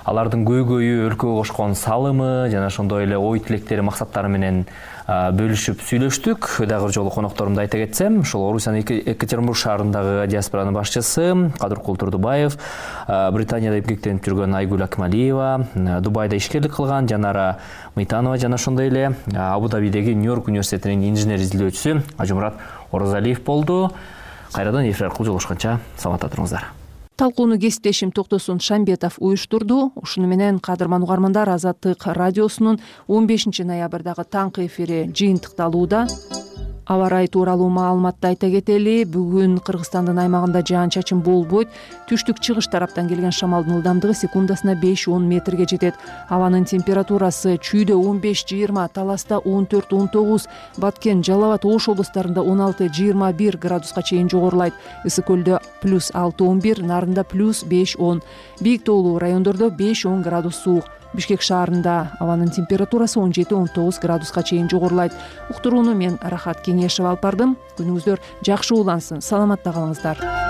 алардын көйгөйү, өлкөгө кошкон салымы жана ошондой эле ой тилектери, максаттары менен бөлүшүп сүйлөштүк. Дагы жолу конокторумду айта кетсем, ошол Орусиянын Екатеринбург шаарындагы диаспоранын башчысы Кадыркул Турдубаев, Британияда эмгектенип жүргөн Айгүл Акмалиева, Дубайда ишкерлик кылган Жанара Мыйтанова жана ошондой эле Абу Дабидеги Нью-Йорк университетинин инженер изилдөөчүсү Ажумурат Оразалиев болду. Кайрадан эфир аркылуу жолугушканча саламатта туруңуздар. Талкууну кесиптешим Токтосун Шамбетов уюштурду. Ушуну менен кадырман угармандар, Азаттык радиосунун 15 ноябрдагы таңкы эфири жыйынтыкталууда. Аба ырайы тууралуу маалыматты айта кетели. Бүгүн Кыргызстандын аймагында жаан-чачын болбойт. Түштүк-чыгыш тараптан келген шамалдын ылдамдыгы секундасына 5-10 метрге жетет. Абанын температурасы чүйдө 15-20, Таласта 14-19, Баткен, Жалал абад, Ош облустарында 16-21 градуска чейин жогорулайт. Ысык көлдө +6-11, Нарында +5-10, бийик тоолуу райондордо 5-10 градус суук. Бишкек шаарында абанын температурасы 17-19 градуска чейин жогорулайт. Уктурууну мен Рахат Кеңешева алып бардым. Күнүңүздөр жакшы улансын. Саламатта калыңыздар.